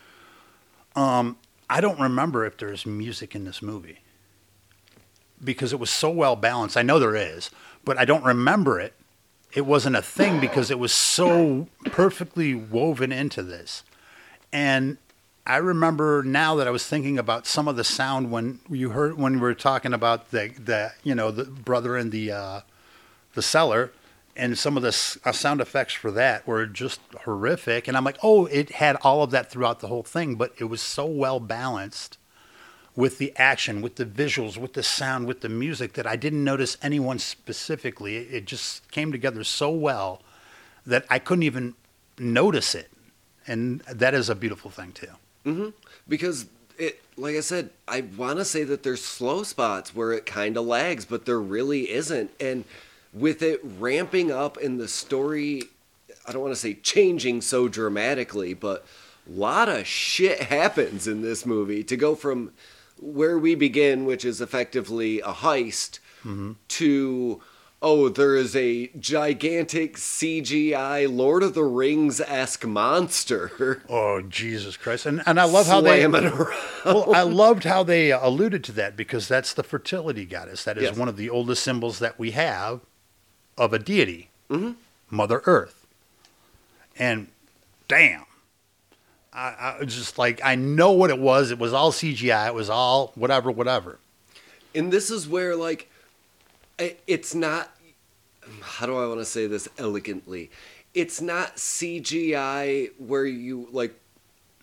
Um, I don't remember if there's music in this movie because it was so well balanced. I know there is, but I don't remember it. It wasn't a thing because it was so perfectly woven into this. And I remember now that I was thinking about some of the sound when you heard when we were talking about the the you know the brother in the uh, the cellar, and some of the s- uh, sound effects for that were just horrific. And I'm like, oh, it had all of that throughout the whole thing, but it was so well balanced with the action, with the visuals, with the sound, with the music that I didn't notice anyone specifically. It, it just came together so well that I couldn't even notice it. And that is a beautiful thing too. Mm-hmm. Because it, like I said, I want to say that there's slow spots where it kind of lags, but there really isn't. And with it ramping up and the story, I don't want to say changing so dramatically, but a lot of shit happens in this movie to go from where we begin, which is effectively a heist, Mm-hmm. to, oh, there is a gigantic C G I Lord of the Rings-esque monster. Oh, Jesus Christ. And and I love how they slamming around. Well, I loved how they uh, alluded to that because that's the fertility goddess. That is Yes. one of the oldest symbols that we have of a deity, Mm-hmm. Mother Earth. And damn, I, I was just like, I know what it was. It was all C G I. It was all whatever, whatever. And this is where, like, i- it's not, how do I want to say this elegantly? It's not C G I where you, like,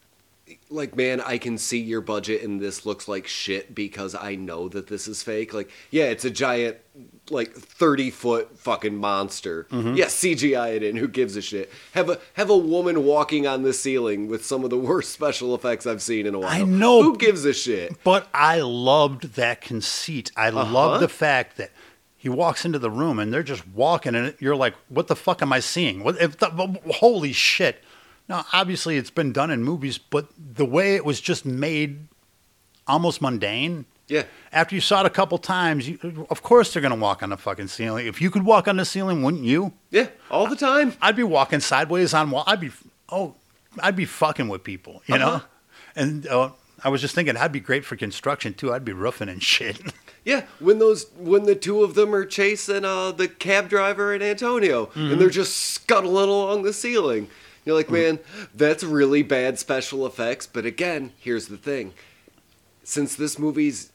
like, man, I can see your budget and this looks like shit because I know that this is fake. Like, yeah, it's a giant, like, thirty foot fucking monster. Mm-hmm. Yeah, C G I it in. Who gives a shit? Have a have a woman walking on the ceiling with some of the worst special effects I've seen in a while. I know. Who gives a shit? But I loved that conceit. I Uh-huh. loved the fact that he walks into the room and they're just walking, and you're like, "What the fuck am I seeing? What? If the, holy shit!" Now, obviously, it's been done in movies, but the way it was just made almost mundane. Yeah. After you saw it a couple times, you, of course they're going to walk on the fucking ceiling. If you could walk on the ceiling, wouldn't you? Yeah, all the time. I'd be walking sideways on wall. I'd be, oh, I'd be fucking with people, you Uh-huh. know? And uh, I was just thinking, that'd be great for construction, too. I'd be roofing and shit. Yeah, when those when the two of them are chasing uh, the cab driver and Antonio, Mm-hmm. and they're just scuttling along the ceiling. You're like, man, that's really bad special effects. But again, here's the thing: since this movie's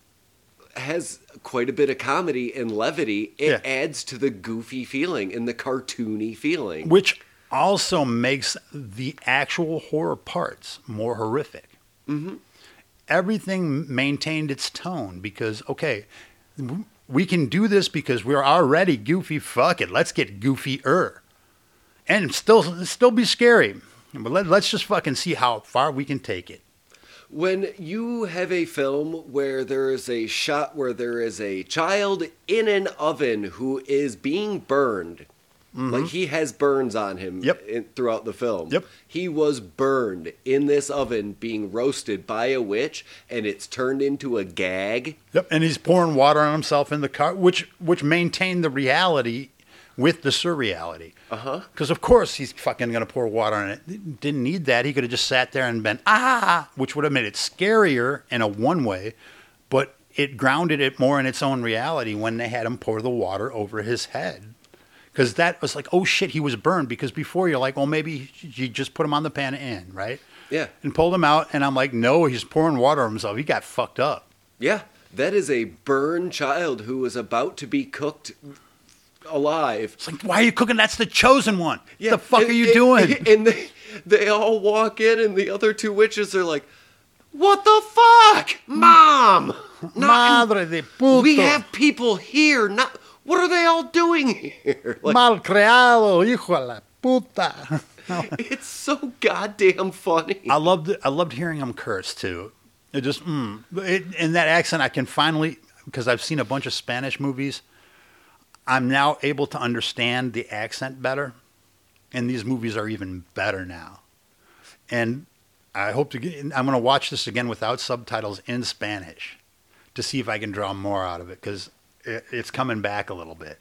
has quite a bit of comedy and levity, it Yeah. adds to the goofy feeling and the cartoony feeling. Which also makes the actual horror parts more horrific. Mm-hmm. Everything maintained its tone because, okay, we can do this because we're already goofy. Fuck it, let's get goofier. And still still be scary. But let, let's just fucking see how far we can take it. When you have a film where there is a shot where there is a child in an oven who is being burned, like he has burns on him Yep. in, throughout the film. Yep. He was burned in this oven being roasted by a witch, and it's turned into a gag. Yep, and he's pouring water on himself in the car, which which maintained the reality with the surreality. Uh-huh. Because of course he's fucking gonna pour water on it. Didn't need that. He could have just sat there and been ah, which would have made it scarier in a one way, but it grounded it more in its own reality when they had him pour the water over his head. Because that was like, oh shit, he was burned. Because before you're like, well, maybe you just put him on the pan in, right? Yeah. And pulled him out, and I'm like, no, he's pouring water on himself. He got fucked up. Yeah. That is a burned child who was about to be cooked alive. It's like, why are you cooking? That's the chosen one. Yeah. What the fuck and- are you and- doing? And they, they all walk in, and the other two witches are like, what the fuck? Mom! Not- Madre de puto. we have people here. Not, what are they all doing here? Like, Malcriado, hijo de la puta. it's so goddamn funny. I loved it. I loved hearing him curse too. It just, mm, it, in that accent, I can finally, because I've seen a bunch of Spanish movies, I'm now able to understand the accent better. And these movies are even better now. And I hope to get, I'm going to watch this again without subtitles in Spanish to see if I can draw more out of it, because it, it's coming back a little bit.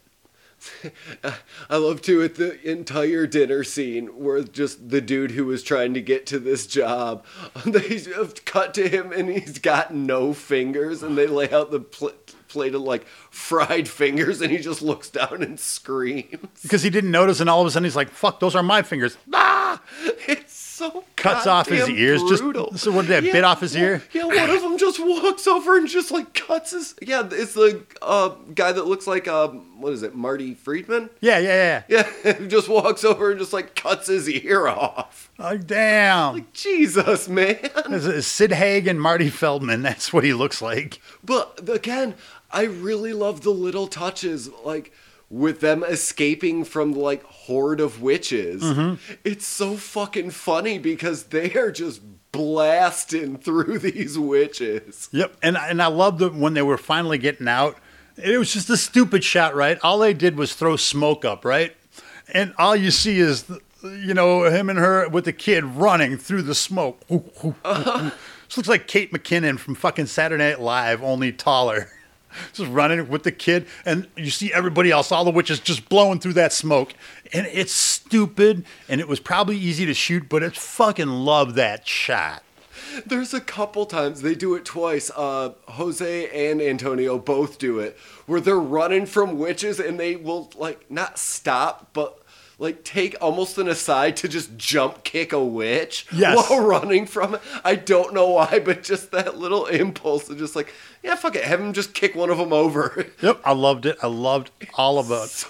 I love too at the entire dinner scene where just the dude who was trying to get to this job, they cut to him and he's got no fingers, and they lay out the pl- plate of like fried fingers, and he just looks down and screams Because he didn't notice, and all of a sudden he's like, fuck, those are my fingers. ah. It's so Cuts off his goddamn ears. brutal. Just so what did that bit off his ear? Yeah, one of them just walks over and just like cuts his. Yeah, it's the uh, guy that looks like um, what is it, Marty Friedman? Yeah, yeah, yeah. Yeah, who just walks over and just like cuts his ear off. Oh, damn. Jesus, man. This is Sid Haig and Marty Feldman. That's what he looks like. But again, I really love the little touches, like with them escaping from like horde of witches. Mm-hmm. It's so fucking funny because they are just blasting through these witches. Yep. And, and I loved it when they were finally getting out. It was just a stupid shot, right? All they did was throw smoke up, right? And all you see is, you know, him and her with the kid running through the smoke. Uh-huh. This looks like Kate McKinnon from fucking Saturday Night Live, only taller. Just running with the kid, and you see everybody else, all the witches just blowing through that smoke. And it's stupid, and it was probably easy to shoot, but it's fucking love that shot. There's a couple times, they do it twice. Uh, Jose and Antonio both do it, where they're running from witches and they will, like, not stop, but, like, take almost an aside to just jump kick a witch Yes. while running from it. I don't know why, but just that little impulse of just like, yeah, fuck it, have him just kick one of them over. Yep, I loved it. I loved all of it. So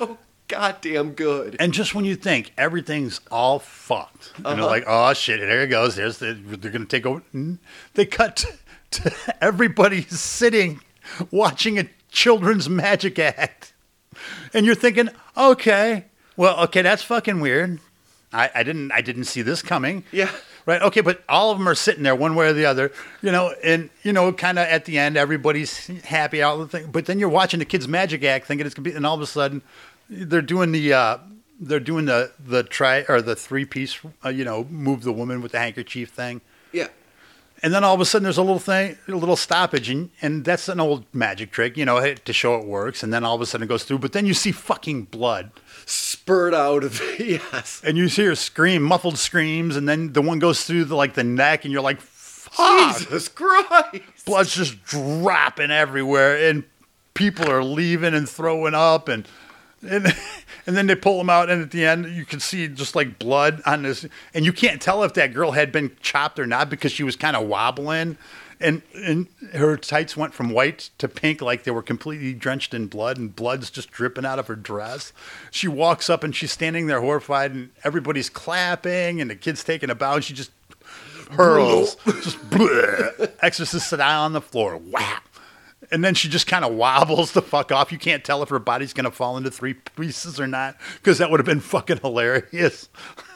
goddamn good. And just when you think everything's all fucked, and Uh-huh. they're like, "Oh shit, there it goes. There's the, they're gonna take over." They cut to, to everybody sitting, watching a children's magic act, and you're thinking, "Okay, well, okay, that's fucking weird. I, I didn't, I didn't see this coming." Yeah. Right. Okay, but all of them are sitting there one way or the other, you know, and you know, kind of at the end, everybody's happy, all the thing. But then you're watching the kids' magic act, thinking it's gonna be, and all of a sudden, they're doing the, uh, they're doing the the try or the three piece, uh, you know, move the woman with the handkerchief thing, Yeah. and then all of a sudden, there's a little thing, a little stoppage, and and that's an old magic trick, you know, to show it works. And then all of a sudden, it goes through. But then you see fucking blood. Spurt out of yes. And you see her scream, muffled screams, and then the one goes through the like the neck, and you're like, "Fuck!" Jesus Christ. Blood's just dropping everywhere, and people are leaving and throwing up, and and and then they pull them out, and at the end you can see just like blood on this, and you can't tell if that girl had been chopped or not because she was kind of wobbling. And and her tights went from white to pink, like they were completely drenched in blood, and blood's just dripping out of her dress. She walks up and she's standing there horrified, and everybody's clapping, and the kid's taking a bow, and she just hurls, just bleh, exorcist style on the floor, whap. And then she just kind of wobbles the fuck off. You can't tell if her body's gonna fall into three pieces or not, because that would have been fucking hilarious.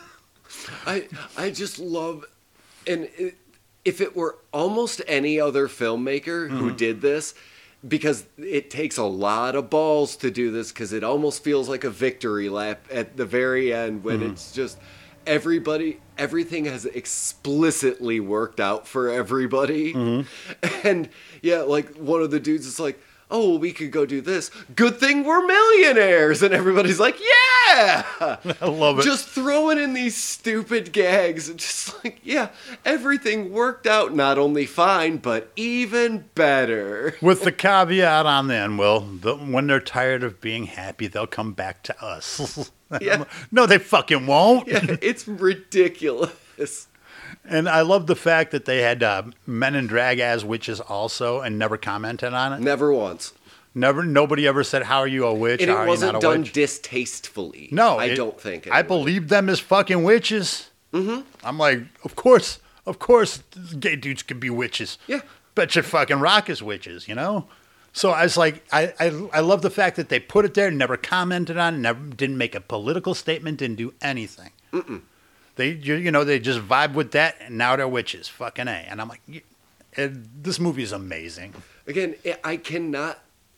I I just love, and it, if it were almost any other filmmaker who Mm-hmm. did this, because it takes a lot of balls to do this, because it almost feels like a victory lap at the very end when Mm-hmm. it's just everybody, everything has explicitly worked out for everybody. Mm-hmm. And yeah, like one of the dudes is like, "Oh, well, we could go do this. Good thing we're millionaires." And everybody's like, "Yeah!" I love it. Just throwing in these stupid gags. And just like, yeah, everything worked out not only fine, but even better. With the caveat on the end, Will, the, when they're tired of being happy, they'll come back to us. Yeah. No, they fucking won't. Yeah, it's ridiculous. And I love the fact that they had uh, men in drag as witches also, and never commented on it. Never once. Never, nobody ever said, "How are you a witch? And How it are you wasn't not a done witch?" distastefully. No, I it- don't think. I anyway. believed them as fucking witches. Mm-hmm. I'm like, of course, of course, gay dudes can be witches. Yeah. Bet you fucking rock is witches, you know? So I was like, I, I, I love the fact that they put it there, never commented on it, never didn't make a political statement, didn't do anything. Mm-mm. They, you, you know, they just vibe with that, and now they're witches. Fucking A. And I'm like, y- and this movie is amazing. Again, I cannot.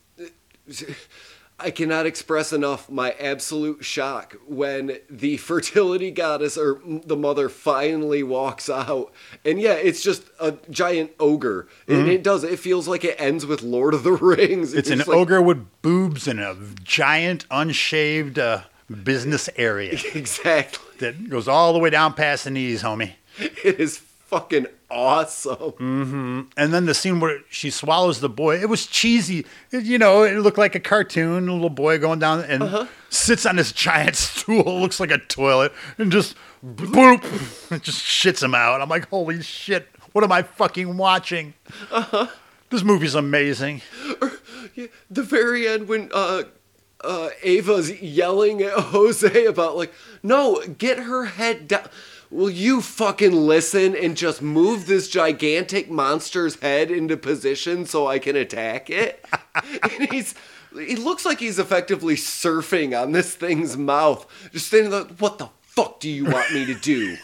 I cannot express enough my absolute shock when the fertility goddess or the mother finally walks out. And yeah, it's just a giant ogre. And it does. It feels like it ends with Lord of the Rings. It's an just like- ogre with boobs and a giant, unshaved uh, business area Exactly. that goes all the way down past the knees, homie. It is fucking awesome. And then the scene where she swallows the boy, it was cheesy. It- you know, it looked like a cartoon, a little boy going down and sits on this giant stool, looks like a toilet, and just boop, it just shits him out. I'm like, holy shit, what am I fucking watching? This movie's amazing. Yeah, the very end when uh, uh, Ava's yelling at Jose about like, no, get her head down. Will you fucking listen and just move this gigantic monster's head into position so I can attack it? And he's, he looks like he's effectively surfing on this thing's mouth, just standing there. What the fuck do you want me to do?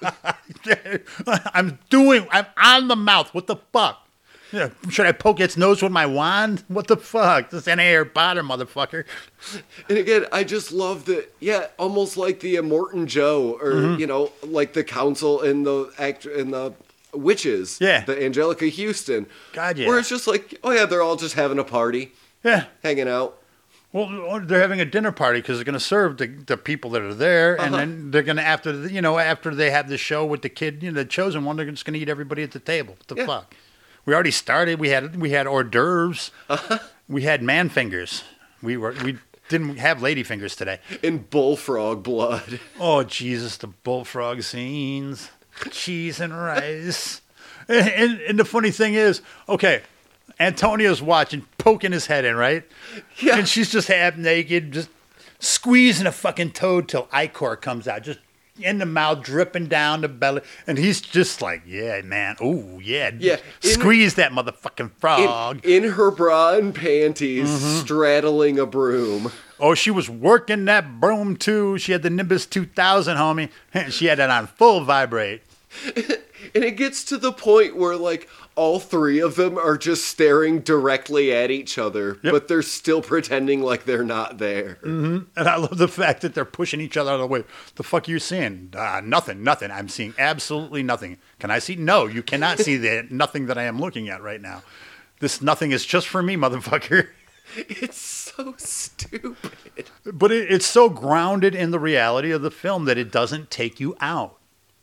I'm doing, I'm on the mouth. What the fuck? Yeah, should I poke its nose with my wand? What the fuck? This ain't Harry Potter, motherfucker. And again, I just love that, yeah, almost like the Immortan Joe, or, Mm-hmm. you know, like the council and the act and the witches. Yeah. The Angelica Houston. God, yeah. Where it's just like, oh yeah, they're all just having a party, Yeah. hanging out. Well, they're having a dinner party because they're going to serve the, the people that are there, and Uh-huh. then they're going to after the, you know after they have the show with the kid, you know, the chosen one, they're just going to eat everybody at the table. What the Yeah. fuck? We already started. We had we had hors d'oeuvres. Uh-huh. We had man fingers. We were we didn't have lady fingers today. In bullfrog blood. Oh Jesus, the bullfrog scenes, cheese and rice, and, and, and the funny thing is, okay, Antonio's watching, poking his head in, right? Yeah. And she's just half naked, just squeezing a fucking toad till ichor comes out, just in the mouth, dripping down the belly, and he's just like, yeah, man, oh yeah, Yeah, in- squeeze that motherfucking frog. In, in her bra and panties, Mm-hmm. straddling a broom. Oh, she was working that broom too. She had the Nimbus two thousand, homie. She had that on full vibrate. And it gets to the point where, like, all three of them are just staring directly at each other, Yep. but they're still pretending like they're not there. And I love the fact that they're pushing each other out of the way. The fuck are you seeing? Uh, nothing, nothing. I'm seeing absolutely nothing. Can I see? No, you cannot see the nothing that I am looking at right now. This nothing is just for me, motherfucker. It's so stupid. But it, it's so grounded in the reality of the film that it doesn't take you out.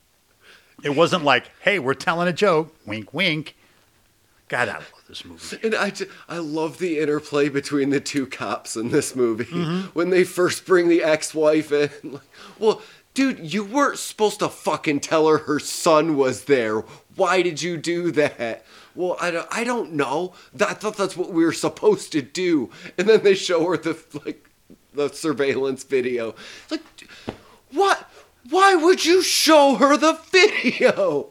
It wasn't like, hey, we're telling a joke. Wink, wink. God, I love this movie. And I, ju- I love the interplay between the two cops in this movie. Mm-hmm. When they first bring the ex-wife in. Like, well, dude, you weren't supposed to fucking tell her her son was there. Why did you do that? Well, I don't, I don't know. I thought that's what we were supposed to do. And then they show her the, like, the surveillance video. Like, what? Why would you show her the video?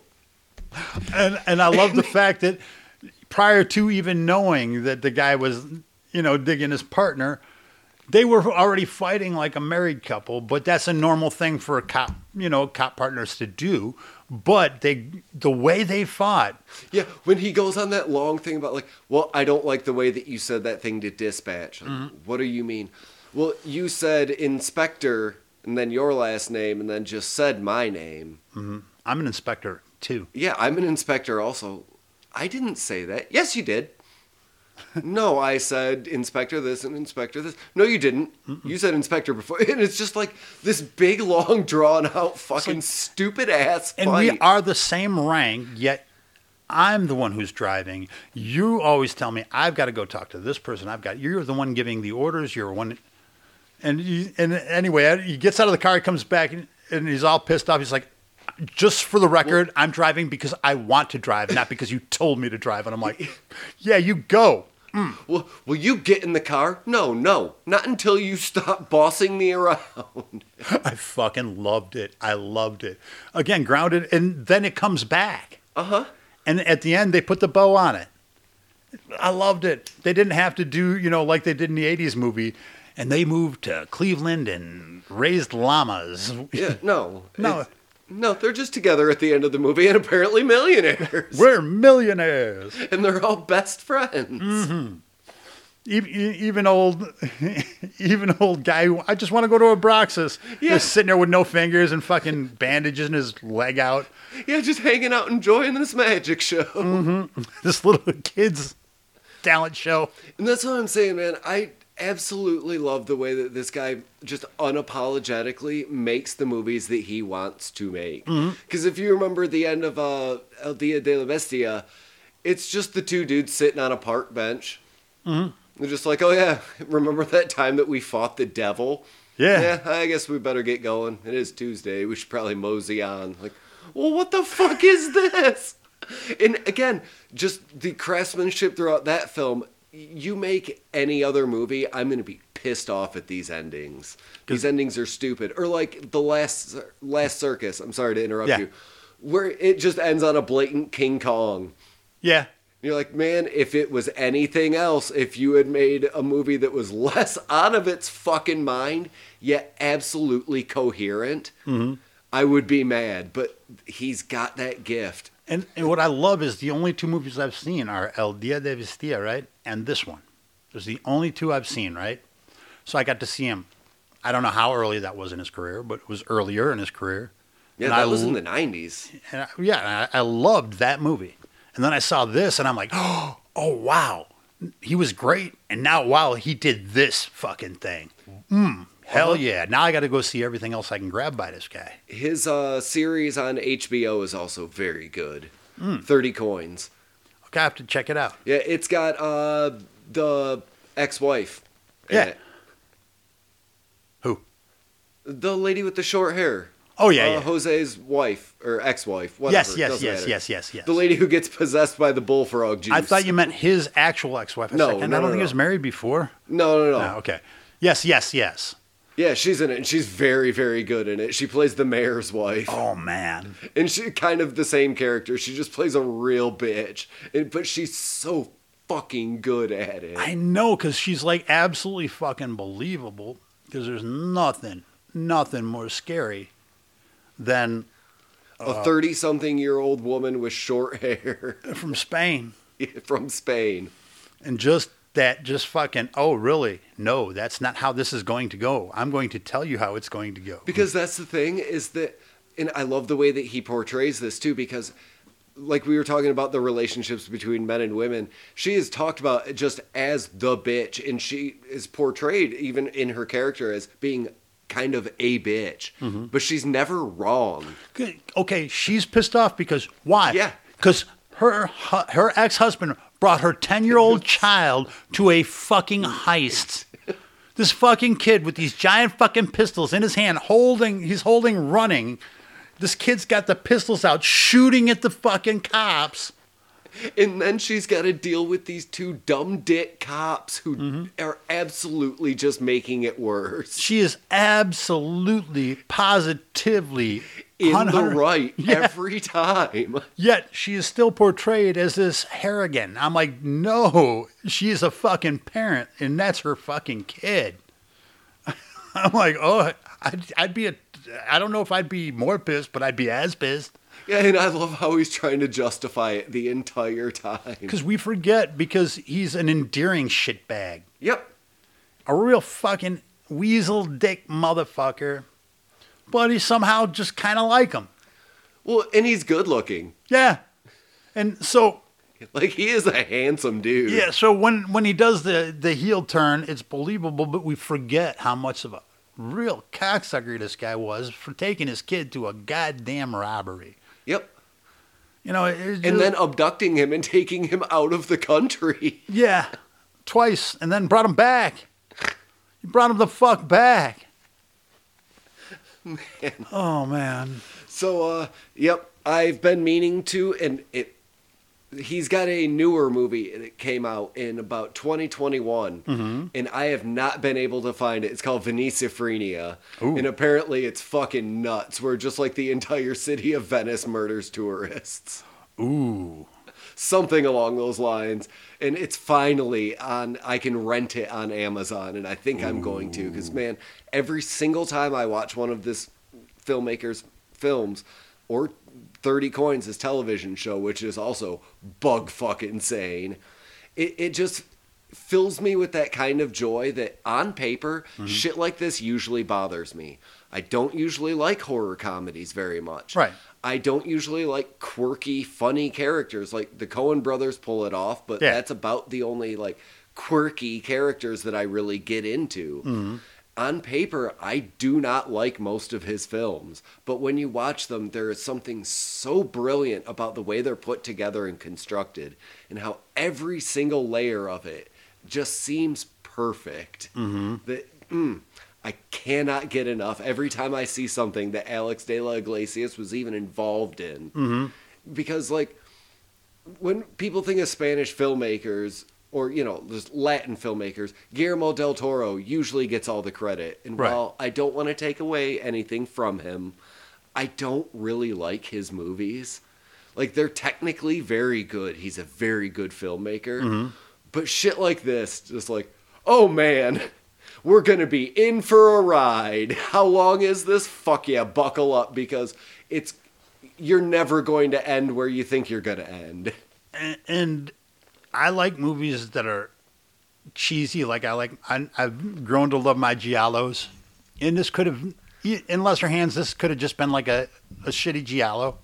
And and I love the fact that prior to even knowing that the guy was, you know, digging his partner, they were already fighting like a married couple. But that's a normal thing for a cop, you know, cop partners to do. But they, the way they fought, Yeah, when he goes on that long thing about, like, well, I don't like the way that you said that thing to dispatch. Like, Mm-hmm. what do you mean? Well, you said inspector and then your last name and then just said my name. I'm an inspector too. Yeah, I'm an inspector also. I didn't say that. Yes, you did. No, I said inspector this and inspector this. No, you didn't. You said inspector before. And it's just like this big, long, drawn out, fucking stupid ass fight. And we are the same rank, yet I'm the one who's driving. You always tell me, I've got to go talk to this person. I've got, you're the one giving the orders. You're one. And, you, and anyway, he gets out of the car, he comes back, and, and he's all pissed off. He's like, just for the record, I'm driving because I want to drive, not because you told me to drive. And I'm like, yeah, you go. Well, will you get in the car? No, no. Not until you stop bossing me around. I fucking loved it. I loved it. Again, grounded, and then it comes back. Uh-huh. And at the end, they put the bow on it. I loved it. They didn't have to do, you know, like they did in the eighties movie. And they moved to Cleveland and raised llamas. Yeah, no. No. It's- No, they're just together at the end of the movie and apparently millionaires. We're millionaires. And they're all best friends. Even, even old, even old guy who, I just want to go to Abraxas. Yeah. Just sitting there with no fingers and fucking bandages and his leg out. Yeah, just hanging out enjoying this magic show. This little kid's talent show. And that's what I'm saying, man. I absolutely love the way that this guy just unapologetically makes the movies that he wants to make. Because if you remember the end of uh, El Dia de la Bestia, it's just the two dudes sitting on a park bench. Mm-hmm. They're just like, oh yeah, remember that time that we fought the devil? Yeah. Yeah, I guess we better get going. It is Tuesday. We should probably mosey on. Like, well, what the fuck is this? And again, just the craftsmanship throughout that film. You make any other movie, I'm going to be pissed off at these endings. These endings are stupid. Or like the last last circus. I'm sorry to interrupt Yeah. you. Where it just ends on a blatant King Kong. Yeah. You're like, man, if it was anything else, if you had made a movie that was less out of its fucking mind, yet absolutely coherent, I would be mad. But he's got that gift. And, and what I love is the only two movies I've seen are El Dia de Bestia, right? And this one. Those are the only two I've seen, right? So I got to see him. I don't know how early that was in his career, but it was earlier in his career. Yeah, And that I was l- in the nineties. And I, yeah, and I, I loved that movie. And then I saw this, and I'm like, oh, wow. He was great. And now, wow, he did this fucking thing. Mm, hell Uh-huh. yeah. Now I got to go see everything else I can grab by this guy. His uh, series on H B O is also very good. thirty coins. Okay, I have to check it out. Yeah, it's got uh, the ex-wife. in Yeah. it. Who? The lady with the short hair. Oh, yeah, uh, yeah. Jose's wife, or ex-wife, whatever. Yes, it yes, doesn't yes, matter. yes, yes, yes. The lady who gets possessed by the bullfrog juice. I thought you meant his actual ex-wife. I No, second. no, I don't no, think he no. was married before. No, no, no. Oh, okay. Yes, yes, yes. Yeah, she's in it, and she's very, very good in it. She plays the mayor's wife. Oh man. And she kind of the same character. She just plays a real bitch. And, but she's so fucking good at it. I know, because she's like absolutely fucking believable. Because there's nothing, nothing more scary than a thirty-something-year-old woman with short hair from Spain. from Spain. And just that, just fucking, oh, really? No, that's not how this is going to go. I'm going to tell you how it's going to go. Because that's the thing is that, and I love the way that he portrays this too, because like we were talking about the relationships between men and women, she is talked about just as the bitch, and she is portrayed even in her character as being kind of a bitch, mm-hmm. but she's never wrong. Okay, she's pissed off because why? Yeah. Because her her ex-husband brought her ten-year-old child to a fucking heist. This fucking kid with these giant fucking pistols in his hand, holding, he's holding running. This kid's got the pistols out, shooting at the fucking cops. And then she's got to deal with these two dumb dick cops who mm-hmm. are absolutely just making it worse. She is absolutely, positively in the right yeah. every time. Yet she is still portrayed as this Harrigan. I'm like, no, she's a fucking parent, and that's her fucking kid. I'm like, oh, I'd, I'd be a, I don't know if I'd be more pissed, but I'd be as pissed. Yeah, and I love how he's trying to justify it the entire time. Because we forget, because he's an endearing shitbag. Yep. A real fucking weasel dick motherfucker. But he somehow just kind of like him. Well, and he's good looking. Yeah. And so... Like, he is a handsome dude. Yeah, so when, when he does the, the heel turn, it's believable, but we forget how much of a real cocksucker this guy was for taking his kid to a goddamn robbery. Yep. You know, just, and then abducting him and taking him out of the country. Yeah, twice, and then brought him back. He brought him the fuck back. Man. Oh man. So, uh, yep, I've been meaning to, and it. He's got a newer movie that came out in about twenty twenty-one, mm-hmm. and I have not been able to find it. It's called Venezia, and apparently it's fucking nuts, where just like the entire city of Venice murders tourists. Ooh. Something along those lines. And it's finally on, I can rent it on Amazon, and I think Ooh. I'm going to, because, man, every single time I watch one of this filmmaker's films, or thirty Coins, his television show, which is also bug fucking insane, it, it just fills me with that kind of joy that on paper, mm-hmm. shit like this usually bothers me. I don't usually like horror comedies very much. Right. I don't usually like quirky, funny characters. Like the Coen brothers pull it off, but yeah. that's about the only like quirky characters that I really get into. Mm-hmm. On paper, I do not like most of his films, but when you watch them, there is something so brilliant about the way they're put together and constructed, and how every single layer of it just seems perfect. Mm-hmm. That mm, I cannot get enough every time I see something that Alex de la Iglesias was even involved in. Mm-hmm. Because, like, when people think of Spanish filmmakers, or, you know, just Latin filmmakers, Guillermo del Toro usually gets all the credit. And right. while I don't want to take away anything from him, I don't really like his movies. Like, they're technically very good. He's a very good filmmaker. Mm-hmm. But shit like this, just like, oh man, we're going to be in for a ride. How long is this? Fuck yeah, buckle up, because it's you're never going to end where you think you're going to end. And... and I like movies that are cheesy. Like I like, I, I've grown to love my giallos, and this could have, in lesser hands, this could have just been like a, a shitty giallo.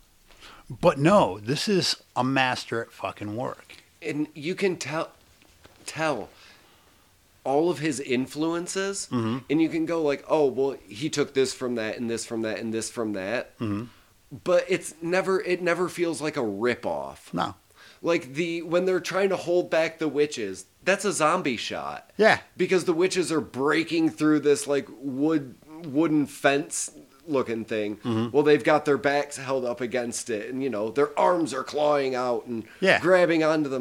But no, this is a master at fucking work. And you can tell, tell all of his influences, mm-hmm. and you can go like, oh, well, he took this from that, and this from that, and this from that. Mm-hmm. But it's never, it never feels like a ripoff. No. Like the when they're trying to hold back the witches, that's a zombie shot. Yeah. Because the witches are breaking through this like wood wooden fence looking thing. Mm-hmm. Well, they've got their backs held up against it, and you know, their arms are clawing out and yeah. grabbing onto them.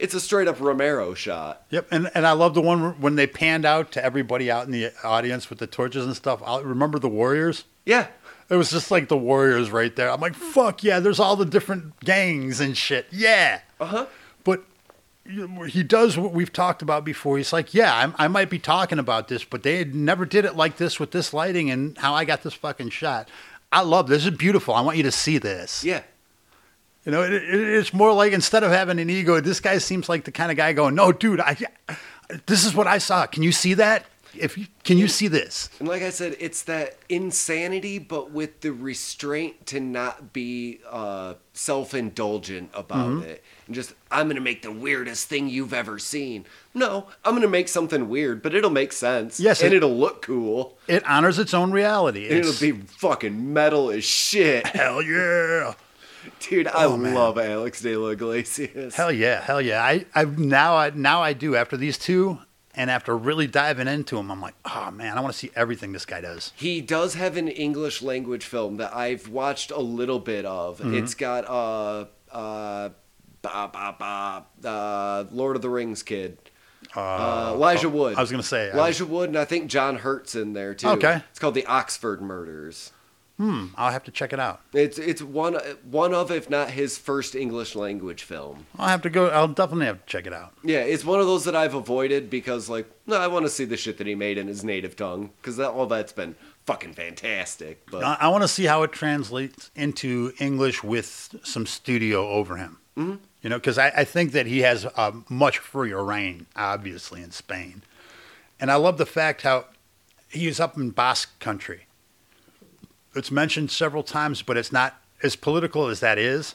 It's a straight up Romero shot. Yep, and and I love the one when they panned out to everybody out in the audience with the torches and stuff. I remember the Warriors. Yeah. It was just like the Warriors right there. I'm like, fuck yeah, there's all the different gangs and shit. Yeah. Uh-huh. But you- he does what we've talked about before. He's like, yeah, I, I might be talking about this, but they had never did it like this with this lighting and how I got this fucking shot. I love this. This is beautiful. I want you to see this. Yeah. You know, it, it, it's more like instead of having an ego, this guy seems like the kind of guy going, no, dude, I, this is what I saw. Can you see that? If you, can you see this? And like I said, it's that insanity, but with the restraint to not be uh, self-indulgent about Mm-hmm. it. And just, I'm going to make the weirdest thing you've ever seen. No, I'm going to make something weird, but it'll make sense. Yes, And it- it'll look cool. It honors its own reality. And It's, it'll be fucking metal as shit. hell yeah. Dude, I Oh, man. love Alex de la Iglesias. Hell yeah, hell yeah. I, I now I now I do after these two and after really diving into them, I'm like, oh man, I want to see everything this guy does. He does have an English language film that I've watched a little bit of. Mm-hmm. It's got uh uh ba, ba, ba, uh Lord of the Rings kid. Uh, Elijah Wood. I was gonna say, I- Elijah Wood, and I think John Hurt's in there too. Okay. It's called The Oxford Murders. Hmm, I'll have to check it out. It's it's one one of, if not his first English language film. I'll have to go. I'll definitely have to check it out. Yeah, it's one of those that I've avoided because, like, no, I want to see the shit that he made in his native tongue because that, all that's been fucking fantastic. But I, I want to see how it translates into English with some studio over him. Mm-hmm. You know, because I, I think that he has a much freer reign, obviously, in Spain. And I love the fact how he is up in Basque country. It's mentioned several times, but it's not as political as that is.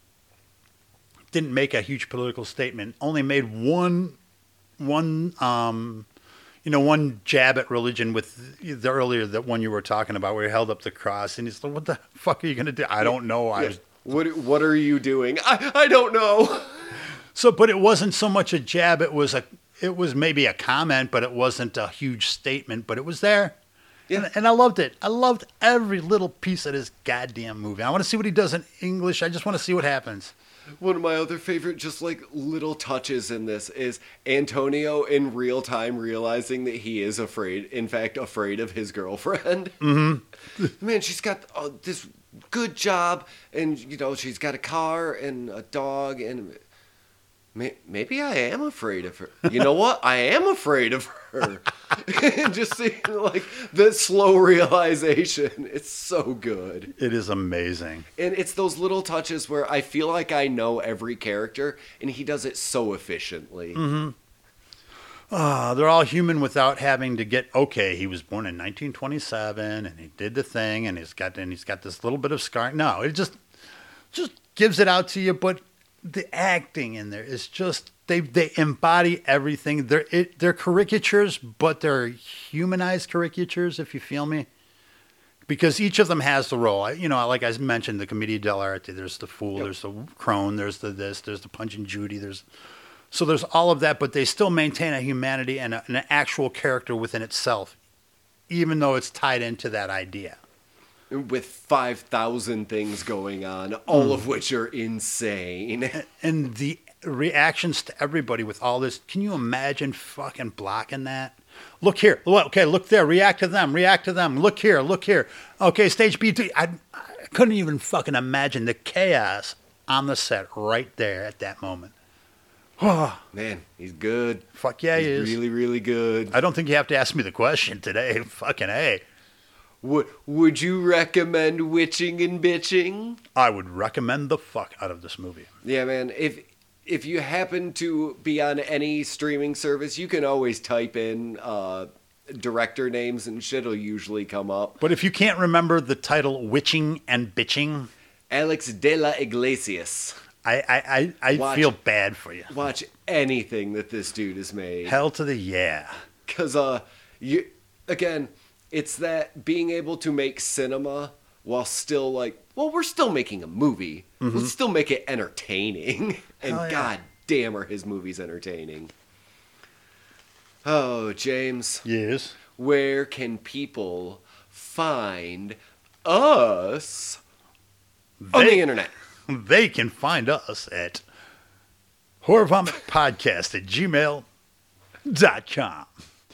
Didn't make a huge political statement. Only made one, one, um, you know, one jab at religion with the earlier that one you were talking about, where he held up the cross, and he's like, "What the fuck are you gonna do?" I don't know. I yeah. was what what are you doing? I I don't know. so, but it wasn't so much a jab. It was a, it was maybe a comment, but it wasn't a huge statement. But it was there. Yeah. And, and I loved it. I loved every little piece of this goddamn movie. I want to see what he does in English. I just want to see what happens. One of my other favorite, just like little touches in this, is Antonio in real time realizing that he is afraid, in fact, afraid of his girlfriend. Mm-hmm. Man, she's got uh, this good job, and you know she's got a car and a dog, and may- maybe I am afraid of her. You know what? I am afraid of her. And just seeing like the slow realization, it's so good. It is amazing. And it's those little touches where I feel like I know every character, and he does it so efficiently. Mm-hmm. Uh, they're all human without having to get, okay, he was born in nineteen twenty-seven and he did the thing and he's got and he's got this little bit of scar. No, it just just gives it out to you, but the acting in there is just they they embody everything. They're it, they're caricatures, but they're humanized caricatures, if you feel me. Because each of them has the role. I- You know, like I mentioned, the Commedia dell'arte, there's the fool, Yep. there's the crone, there's the this, there's the Punch and Judy, there's so there's all of that, but they still maintain a humanity and a, an actual character within itself, even though it's tied into that idea. With five thousand things going on, all of which are insane. And the reactions to everybody with all this, can you imagine fucking blocking that? Look here. Look, okay, look there. React to them. React to them. Look here. Look here. Okay, stage B. I, I couldn't even fucking imagine the chaos on the set right there at that moment. Oh, Man, he's good. fuck yeah, he He's is. really, really good. I don't think you have to ask me the question today. Fucking A. Would Would you recommend Witching and Bitching? I would recommend the fuck out of this movie. Yeah, man. If if you happen to be on any streaming service, you can always type in uh, director names and shit will usually come up. But if you can't remember the title Witching and Bitching, Alex de la Iglesias. I, I, I, I Watch. feel bad for you. Watch anything that this dude has made. Hell to the yeah. Because, uh, you, again, it's that being able to make cinema while still, like, well, we're still making a movie. Let's still make it entertaining. And Hell yeah. god damn are his movies entertaining. Oh, James, Yes. where can people find us on the internet? They can find us at Horror Vomit Podcast at gmail dot com.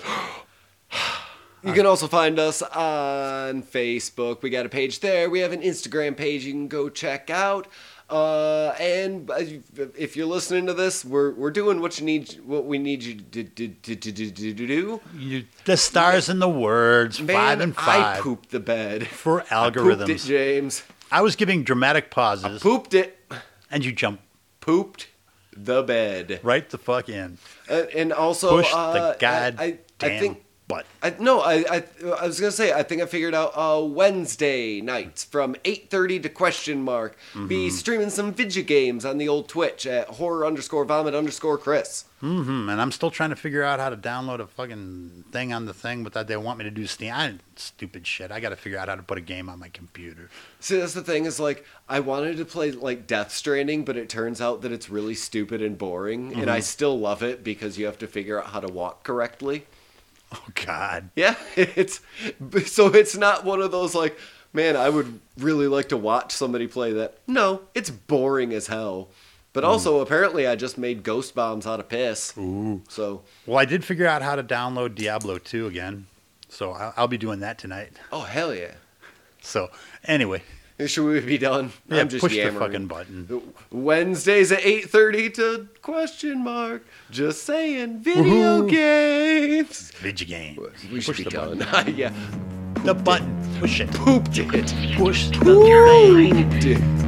You can also find us on Facebook. We got a page there. We have an Instagram page you can go check out. Uh, and if you're listening to this, we're we're doing what you need, what we need you to, to, to, to, to, to do. You, the stars and the words, Man, five and five. I pooped the bed. For I algorithms. pooped it, James. I was giving dramatic pauses. Pooped it. And you jumped. Pooped the bed. Right the fuck in. Uh, and also, Push uh, the goddamn I, I, I think, butt. I, no, I, I I was gonna say I think I figured out uh, Wednesday nights from eight thirty to question mark. Mm-hmm. Be streaming some video games on the old Twitch at horror underscore vomit underscore Chris. Mm-hmm. And I'm still trying to figure out how to download a fucking thing on the thing, but that they want me to do Steam. I, stupid shit. I got to figure out how to put a game on my computer. See, that's the thing is like I wanted to play like Death Stranding, but it turns out that it's really stupid and boring, Mm-hmm. and I still love it because you have to figure out how to walk correctly. Oh God. Yeah, it's so it's not one of those like, man, I would really like to watch somebody play that. No, it's boring as hell. But also, apparently, I just made ghost bombs out of piss. Ooh. So, Well, I did figure out how to download Diablo two again, so I'll, I'll be doing that tonight. oh hell yeah! So anyway, Should we be done? yeah, I'm just push yammering. the fucking button. Wednesdays at eight thirty to question mark. Just saying, video Woohoo. games. Video game. We should Push be the done. button. yeah, The button. Push it. pooped it. Push the You're right. Pooped it.